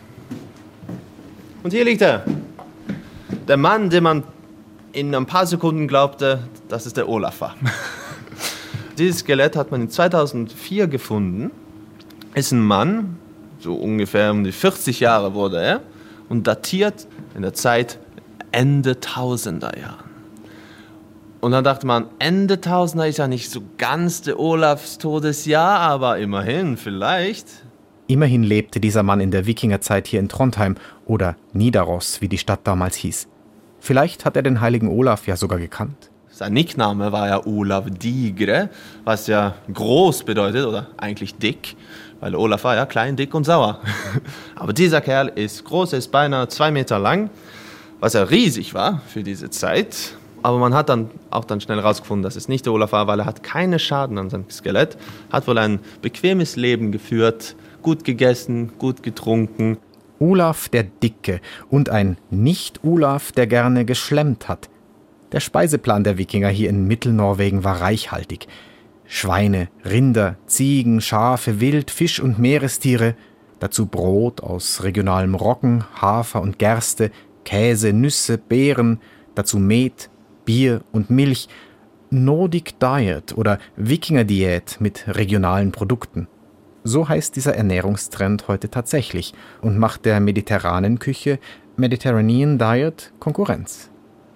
Und hier liegt er. Der Mann, den man in ein paar Sekunden glaubte, dass es der Olaf war. Dieses Skelett hat man in 2004 gefunden. Ist ein Mann, so ungefähr um die 40 Jahre wurde er, und datiert in der Zeit Ende 1000er Jahren. Und dann dachte man, Ende 1000er ist ja nicht so ganz der Olafs Todesjahr, aber immerhin, vielleicht. Immerhin lebte dieser Mann in der Wikingerzeit hier in Trondheim oder Nidaros, wie die Stadt damals hieß. Vielleicht hat er den heiligen Olaf ja sogar gekannt. Sein Nickname war ja Olaf Digre, was ja groß bedeutet oder eigentlich dick, weil Olaf war ja klein, dick und sauer. Aber dieser Kerl ist groß, er ist beinahe 2 Meter lang, was ja riesig war für diese Zeit. Aber man hat dann schnell herausgefunden, dass es nicht der Olaf war, weil er hat keine Schaden an seinem Skelett, hat wohl ein bequemes Leben geführt, gut gegessen, gut getrunken. Olaf der Dicke und ein Nicht-Olaf, der gerne geschlemmt hat. Der Speiseplan der Wikinger hier in Mittelnorwegen war reichhaltig. Schweine, Rinder, Ziegen, Schafe, Wild, Fisch und Meerestiere, dazu Brot aus regionalem Roggen, Hafer und Gerste, Käse, Nüsse, Beeren, dazu Met, Bier und Milch, Nordic Diet oder Wikinger-Diät mit regionalen Produkten. So heißt dieser Ernährungstrend heute tatsächlich und macht der mediterranen Küche Mediterranean Diet Konkurrenz.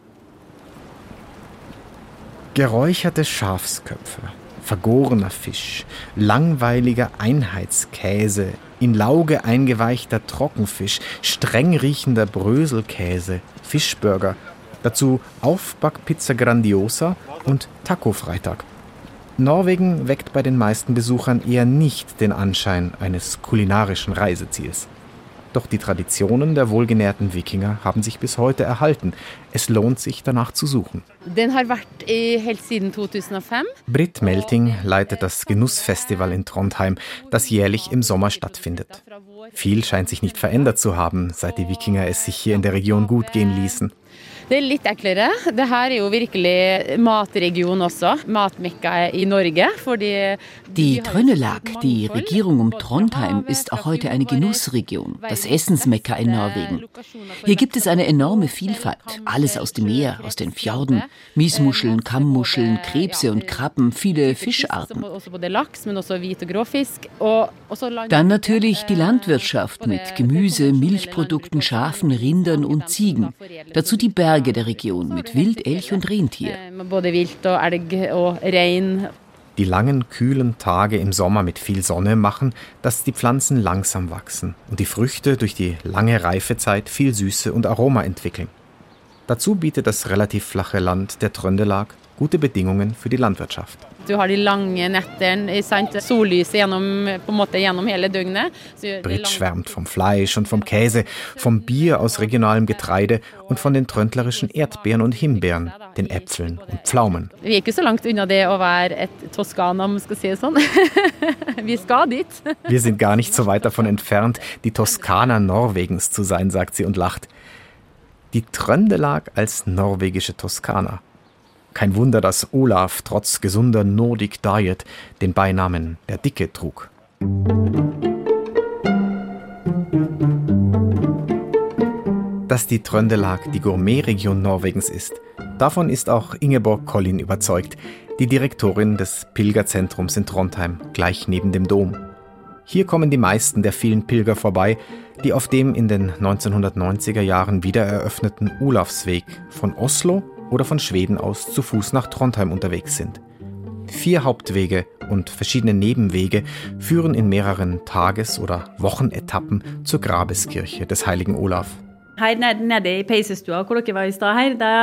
Geräucherte Schafsköpfe, vergorener Fisch, langweiliger Einheitskäse, in Lauge eingeweichter Trockenfisch, streng riechender Bröselkäse, Fischburger, dazu Aufbackpizza Grandiosa und Taco-Freitag. Norwegen weckt bei den meisten Besuchern eher nicht den Anschein eines kulinarischen Reiseziels. Doch die Traditionen der wohlgenährten Wikinger haben sich bis heute erhalten. Es lohnt sich, danach zu suchen. Den har vært helt siden 2005. Britt Melting leitet das Genussfestival in Trondheim, das jährlich im Sommer stattfindet. Viel scheint sich nicht verändert zu haben, seit die Wikinger es sich hier in der Region gut gehen ließen. Det litt enklere. Det her jo virkelig matregion også. Matmekka i Norge. Die Trøndelag, die Regierung um Trondheim, ist auch heute eine Genussregion, das Essensmekka in Norwegen. Hier gibt es eine enorme Vielfalt. Alles aus dem Meer, aus den Fjorden. Miesmuscheln, Kammmuscheln, Krebse und Krabben, viele Fischarten. Dann natürlich die Landwirtschaft mit Gemüse, Milchprodukten, Schafen, Rindern und Ziegen. Dazu die Berge der Region mit Wild, Elch und Rentier. Die langen, kühlen Tage im Sommer mit viel Sonne machen, dass die Pflanzen langsam wachsen und die Früchte durch die lange Reifezeit viel Süße und Aroma entwickeln. Dazu bietet das relativ flache Land der Trøndelag gute Bedingungen für die Landwirtschaft. Du har die lange nettene, sollys gjennom hele døgnet. Britt schwärmt vom Fleisch und vom Käse, vom Bier aus regionalem Getreide und von den trøndlerischen Erdbeeren und Himbeeren, den Äpfeln und Pflaumen. Vi ikke så langt unna det å være et Toskana, om man skal si det sånn. Vi skal dit. Wir sind gar nicht so weit davon entfernt, die Toskana Norwegens zu sein, sagt sie und lacht. Die Trøndelag als norwegische Toskana. Kein Wunder, dass Olaf trotz gesunder Nordic Diet den Beinamen der Dicke trug. Dass die Trøndelag die Gourmetregion Norwegens ist, davon ist auch Ingeborg Collin überzeugt, die Direktorin des Pilgerzentrums in Trondheim, gleich neben dem Dom. Hier kommen die meisten der vielen Pilger vorbei, die auf dem in den 1990er Jahren wiedereröffneten Olavsweg von Oslo oder von Schweden aus zu Fuß nach Trondheim unterwegs sind. 4 Hauptwege und verschiedene Nebenwege führen in mehreren Tages- oder Wochenetappen zur Grabeskirche des heiligen Olaf. In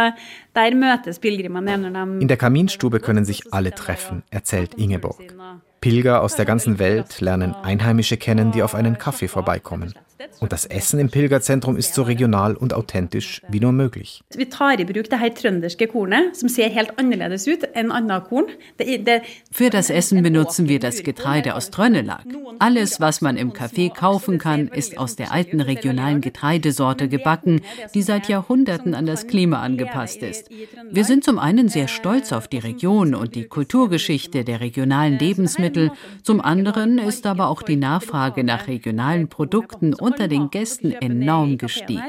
der Kaminstube können sich alle treffen, erzählt Ingeborg. Pilger aus der ganzen Welt lernen Einheimische kennen, die auf einen Kaffee vorbeikommen. Und das Essen im Pilgerzentrum ist so regional und authentisch wie nur möglich. Wir tar i bruk det her trønderske kornet, som ser helt annerledes ut enn annet Korn. Für das Essen benutzen wir das Getreide aus Trøndelag. Alles, was man im Café kaufen kann, ist aus der alten regionalen Getreidesorte gebacken, die seit Jahrhunderten an das Klima angepasst ist. Wir sind zum einen sehr stolz auf die Region und die Kulturgeschichte der regionalen Lebensmittel, zum anderen ist aber auch die Nachfrage nach regionalen Produkten unter den Gästen enorm gestiegen.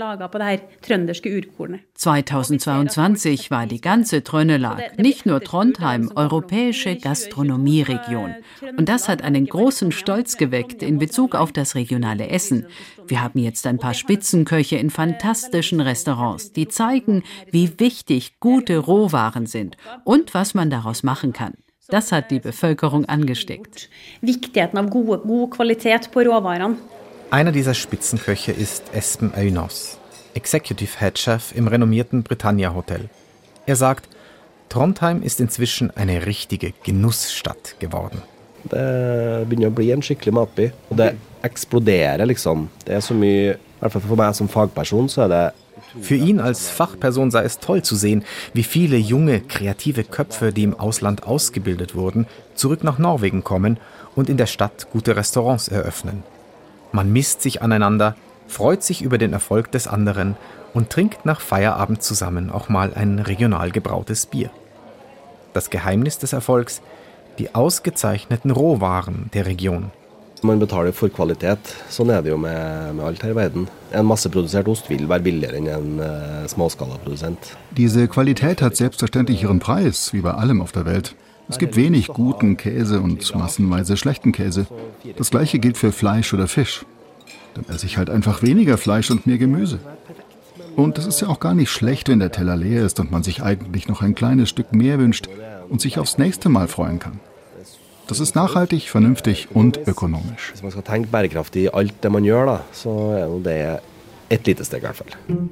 2022 war die ganze Trøndelag, nicht nur Trondheim, europäische Gastronomieregion. Und das hat einen großen Stolz geweckt in Bezug auf das regionale Essen. Wir haben jetzt ein paar Spitzenköche in fantastischen Restaurants, die zeigen, wie wichtig gute Rohwaren sind und was man daraus machen kann. Das hat die Bevölkerung angesteckt. Viktigheten av god Qualität på råvarene. Einer dieser Spitzenköche ist Espen Øynås, Executive Head Chef im renommierten Britannia Hotel. Er sagt, Trondheim ist inzwischen eine richtige Genussstadt geworden. Det begynner å bli en skikkelig matby. Det eksploderer liksom. Det så mye, I hvert fall for meg som fagperson, så det. Für ihn als Fachperson sei es toll zu sehen, wie viele junge, kreative Köpfe, die im Ausland ausgebildet wurden, zurück nach Norwegen kommen und in der Stadt gute Restaurants eröffnen. Man misst sich aneinander, freut sich über den Erfolg des anderen und trinkt nach Feierabend zusammen auch mal ein regional gebrautes Bier. Das Geheimnis des Erfolgs? Die ausgezeichneten Rohwaren der Region. Man betaler for kvalitet. Sånn det jo med alt her I verden. En masseprodusert ost vil være billigere enn en småskalaprodusent. Diese Qualität hat selbstverständlich ihren Preis, wie bei allem auf der Welt. Es gibt wenig guten Käse und massenweise schlechten Käse. Das Gleiche gilt für Fleisch oder Fisch. Dann esse ich halt einfach weniger Fleisch und mehr Gemüse. Und es ist ja auch gar nicht schlecht, wenn der Teller leer ist und man sich eigentlich noch ein kleines Stück mehr wünscht und sich aufs nächste Mal freuen kann. Das ist nachhaltig, vernünftig und ökonomisch. Hvis man skal tenke bærekraftig I alt det man gjør, da, så det et lite steg I hvert fall.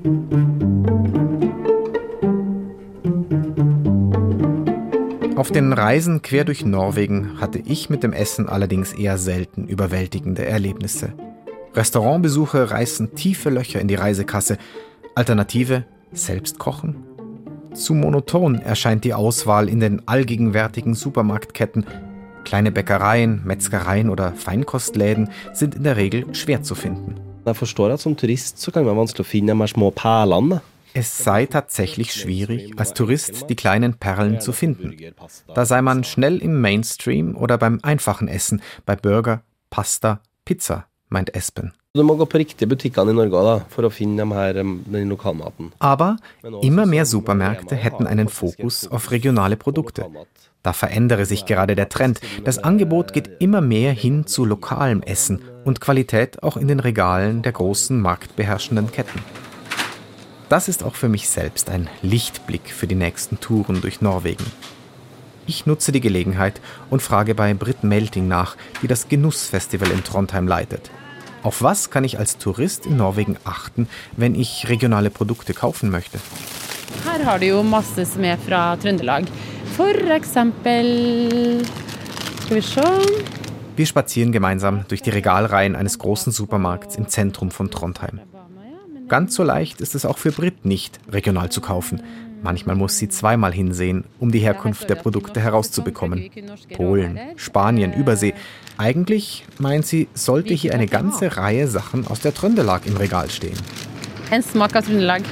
Auf den Reisen quer durch Norwegen hatte ich mit dem Essen allerdings eher selten überwältigende Erlebnisse. Restaurantbesuche reißen tiefe Löcher in die Reisekasse. Alternative: selbst kochen? Zu monoton erscheint die Auswahl in den allgegenwärtigen Supermarktketten. Kleine Bäckereien, Metzgereien oder Feinkostläden sind in der Regel schwer zu finden. Jeg forstår at som turist så kan det være vanskelig å finne de små perlene. Es sei tatsächlich schwierig, als Tourist die kleinen Perlen zu finden. Da sei man schnell im Mainstream oder beim einfachen Essen, bei Burger, Pasta, Pizza, meint Espen. Du må gå på riktige butikkene I Norge da, for å finne den Lokalmaten. Aber immer mehr Supermärkte hätten einen Fokus auf regionale Produkte. Da verändere sich gerade der Trend. Das Angebot geht immer mehr hin zu lokalem Essen und Qualität auch in den Regalen der großen marktbeherrschenden Ketten. Das ist auch für mich selbst ein Lichtblick für die nächsten Touren durch Norwegen. Ich nutze die Gelegenheit und frage bei Britt Melting nach, die das Genussfestival in Trondheim leitet. Auf was kann ich als Tourist in Norwegen achten, wenn ich regionale Produkte kaufen möchte? Her har du jo masse som fra Trøndelag. For eksempel, skal vi se. Wir spazieren gemeinsam durch die Regalreihen eines großen Supermarkts im Zentrum von Trondheim. Ganz so leicht ist es auch für Britt nicht, regional zu kaufen. Manchmal muss sie zweimal hinsehen, um die Herkunft der Produkte herauszubekommen. Polen, Spanien, Übersee. Eigentlich, meint sie, sollte hier eine ganze Reihe Sachen aus der Trøndelag im Regal stehen. En smak av Trøndelag.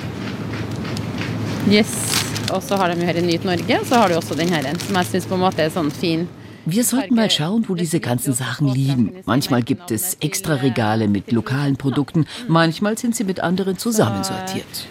Yes. Og så har de jo her I Nyt Norge, så har du også den her, som jeg synes på en måte sånn fin. Wir sollten mal schauen, wo diese ganzen Sachen liegen. Manchmal gibt es extra Regale mit lokalen Produkten, manchmal sind sie mit anderen zusammensortiert.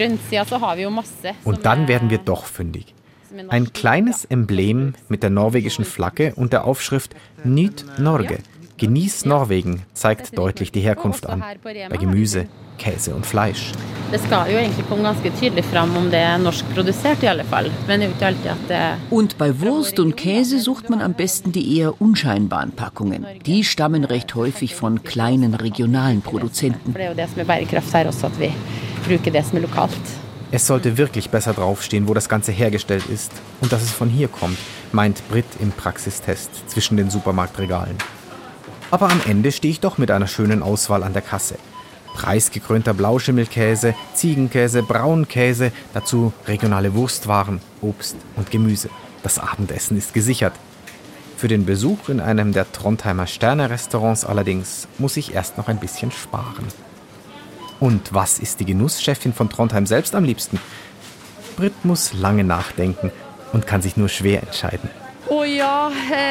Und dann werden wir doch fündig. Ein kleines Emblem mit der norwegischen Flagge und der Aufschrift Nyt Norge, Genieß Norwegen, zeigt deutlich die Herkunft an, bei Gemüse, Käse und Fleisch. Det skal jo egentlig komme ganske tydelig fram om det norsk produsert I alle fall. Men det ikke alltid at det. Und bei Wurst und Käse sucht man am besten die eher unscheinbaren Packungen. Die stammen recht häufig von kleinen regionalen Produzenten. Det jo det som bærekraft her også, at vi bruker det som lokalt. Es sollte wirklich besser draufstehen, wo das Ganze hergestellt ist und dass es von hier kommt, meint Britt im Praxistest zwischen den Supermarktregalen. Aber am Ende stehe ich doch mit einer schönen Auswahl an der Kasse. Preisgekrönter Blauschimmelkäse, Ziegenkäse, Braunkäse, dazu regionale Wurstwaren, Obst und Gemüse. Das Abendessen ist gesichert. Für den Besuch in einem der Trondheimer Sterne-Restaurants allerdings muss ich erst noch ein bisschen sparen. Und was ist die Genusschefin von Trondheim selbst am liebsten? Britt muss lange nachdenken und kann sich nur schwer entscheiden. Oh ja,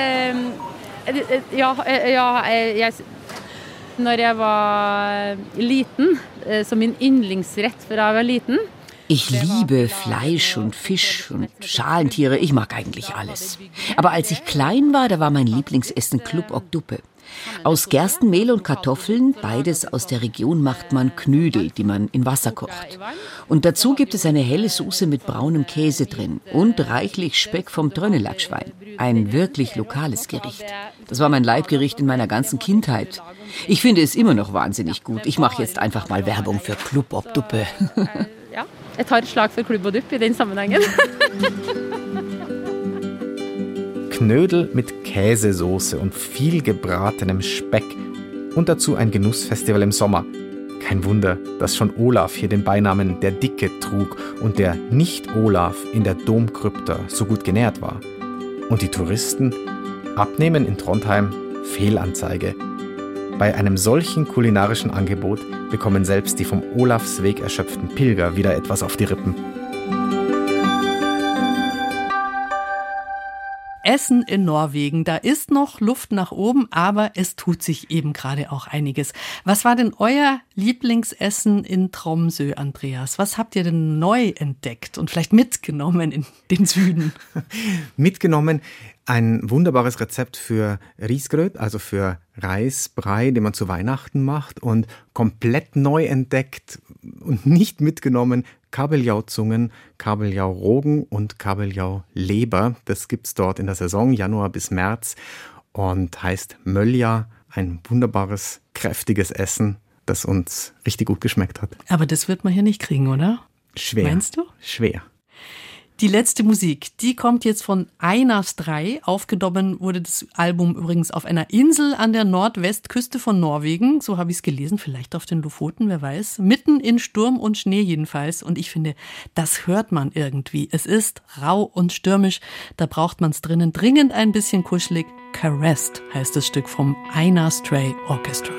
når jeg var liten, så min yndlingsrett fra jeg var liten. Ich liebe Fleisch und Fisch und Schalentiere, ich mag eigentlich alles. Aber als ich klein war, da war mein Lieblingsessen Club Okdupe. Aus Gerstenmehl und Kartoffeln, beides aus der Region, macht man Knödel, die man in Wasser kocht. Und dazu gibt es eine helle Soße mit braunem Käse drin und reichlich Speck vom Trøndelagsschwein. Ein wirklich lokales Gericht. Das war mein Leibgericht in meiner ganzen Kindheit. Ich finde es immer noch wahnsinnig gut. Ich mache jetzt einfach mal Werbung für Club Okdupe. Ja, jeg tar et slag for Club Okdupe i den sammenhengen. Knödel mit Käsesoße und viel gebratenem Speck und dazu ein Genussfestival im Sommer. Kein Wunder, dass schon Olaf hier den Beinamen der Dicke trug und der Nicht-Olaf in der Domkrypta so gut genährt war. Und die Touristen? Abnehmen in Trondheim? Fehlanzeige. Bei einem solchen kulinarischen Angebot bekommen selbst die vom Olafsweg erschöpften Pilger wieder etwas auf die Rippen. Essen in Norwegen, da ist noch Luft nach oben, aber es tut sich eben gerade auch einiges. Was war denn euer Lieblingsessen in Tromsø, Andreas? Was habt ihr denn neu entdeckt und vielleicht mitgenommen in den Süden? Mitgenommen ein wunderbares Rezept für Risgröt, also für Reisbrei, den man zu Weihnachten macht, und komplett neu entdeckt und nicht mitgenommen Kabeljau-Zungen, Kabeljau-Rogen und Kabeljau-Leber. Das gibt's dort in der Saison, Januar bis März, und heißt Mölja, ein wunderbares, kräftiges Essen, das uns richtig gut geschmeckt hat. Aber das wird man hier nicht kriegen, oder? Schwer. Meinst du? Schwer. Die letzte Musik, die kommt jetzt von Einars 3. Aufgenommen wurde das Album übrigens auf einer Insel an der Nordwestküste von Norwegen. So habe ich es gelesen, vielleicht auf den Lofoten, wer weiß. Mitten in Sturm und Schnee jedenfalls. Und ich finde, das hört man irgendwie. Es ist rau und stürmisch. Da braucht man es drinnen dringend ein bisschen kuschelig. Caressed heißt das Stück vom Einars 3 Orchestra.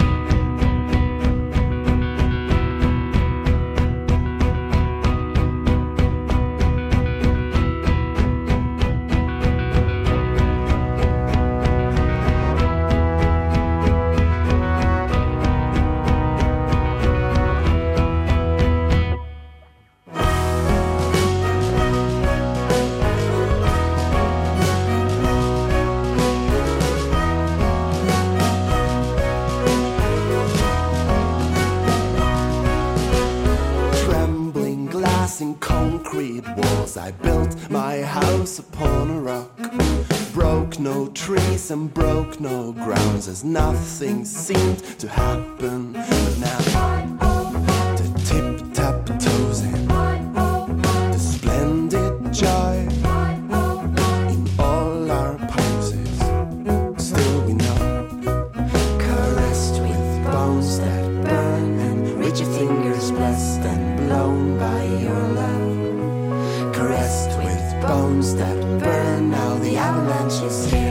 And broke no grounds as nothing seemed to happen. But now the tip-tap-toes and the splendid joy in all our poses. Still we know, caressed with bones that burn and reach your fingers blessed and blown by your love. Caressed with bones that burn, now the avalanche is here.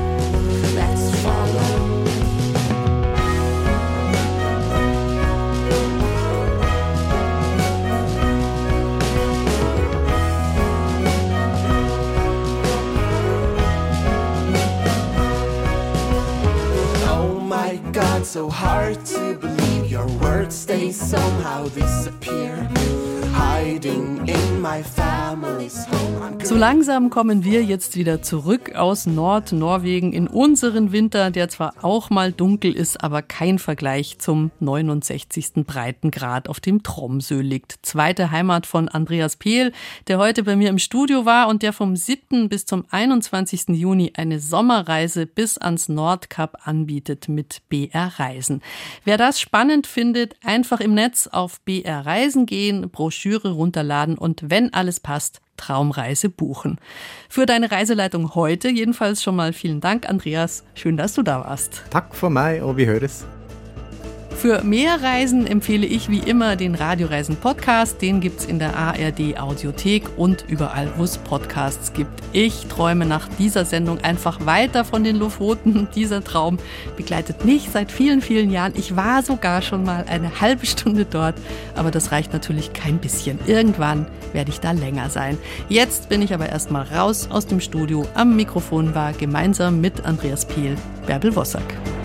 So hard to believe your words, they somehow disappear. Hiding in my family's home. So langsam kommen wir jetzt wieder zurück aus Nordnorwegen in unseren Winter, der zwar auch mal dunkel ist, aber kein Vergleich zum 69. Breitengrad, auf dem Tromsø liegt. Zweite Heimat von Andreas Pehl, der heute bei mir im Studio war und der vom 7. bis zum 21. Juni eine Sommerreise bis ans Nordkap anbietet mit BR Reisen. Wer das spannend findet, einfach im Netz auf BR Reisen gehen, Broschüre Broschüre runterladen und wenn alles passt, Traumreise buchen. Für deine Reiseleitung heute jedenfalls schon mal vielen Dank, Andreas. Schön, dass du da warst. Tack für mich, und wir hören es. Für mehr Reisen empfehle ich wie immer den Radioreisen-Podcast. Den gibt's in der ARD-Audiothek und überall, wo es Podcasts gibt. Ich träume nach dieser Sendung einfach weiter von den Lofoten. Dieser Traum begleitet mich seit vielen, vielen Jahren. Ich war sogar schon mal eine halbe Stunde dort, aber das reicht natürlich kein bisschen. Irgendwann werde ich da länger sein. Jetzt bin ich aber erstmal raus aus dem Studio. Am Mikrofon war gemeinsam mit Andreas Piel Bärbel Wossack.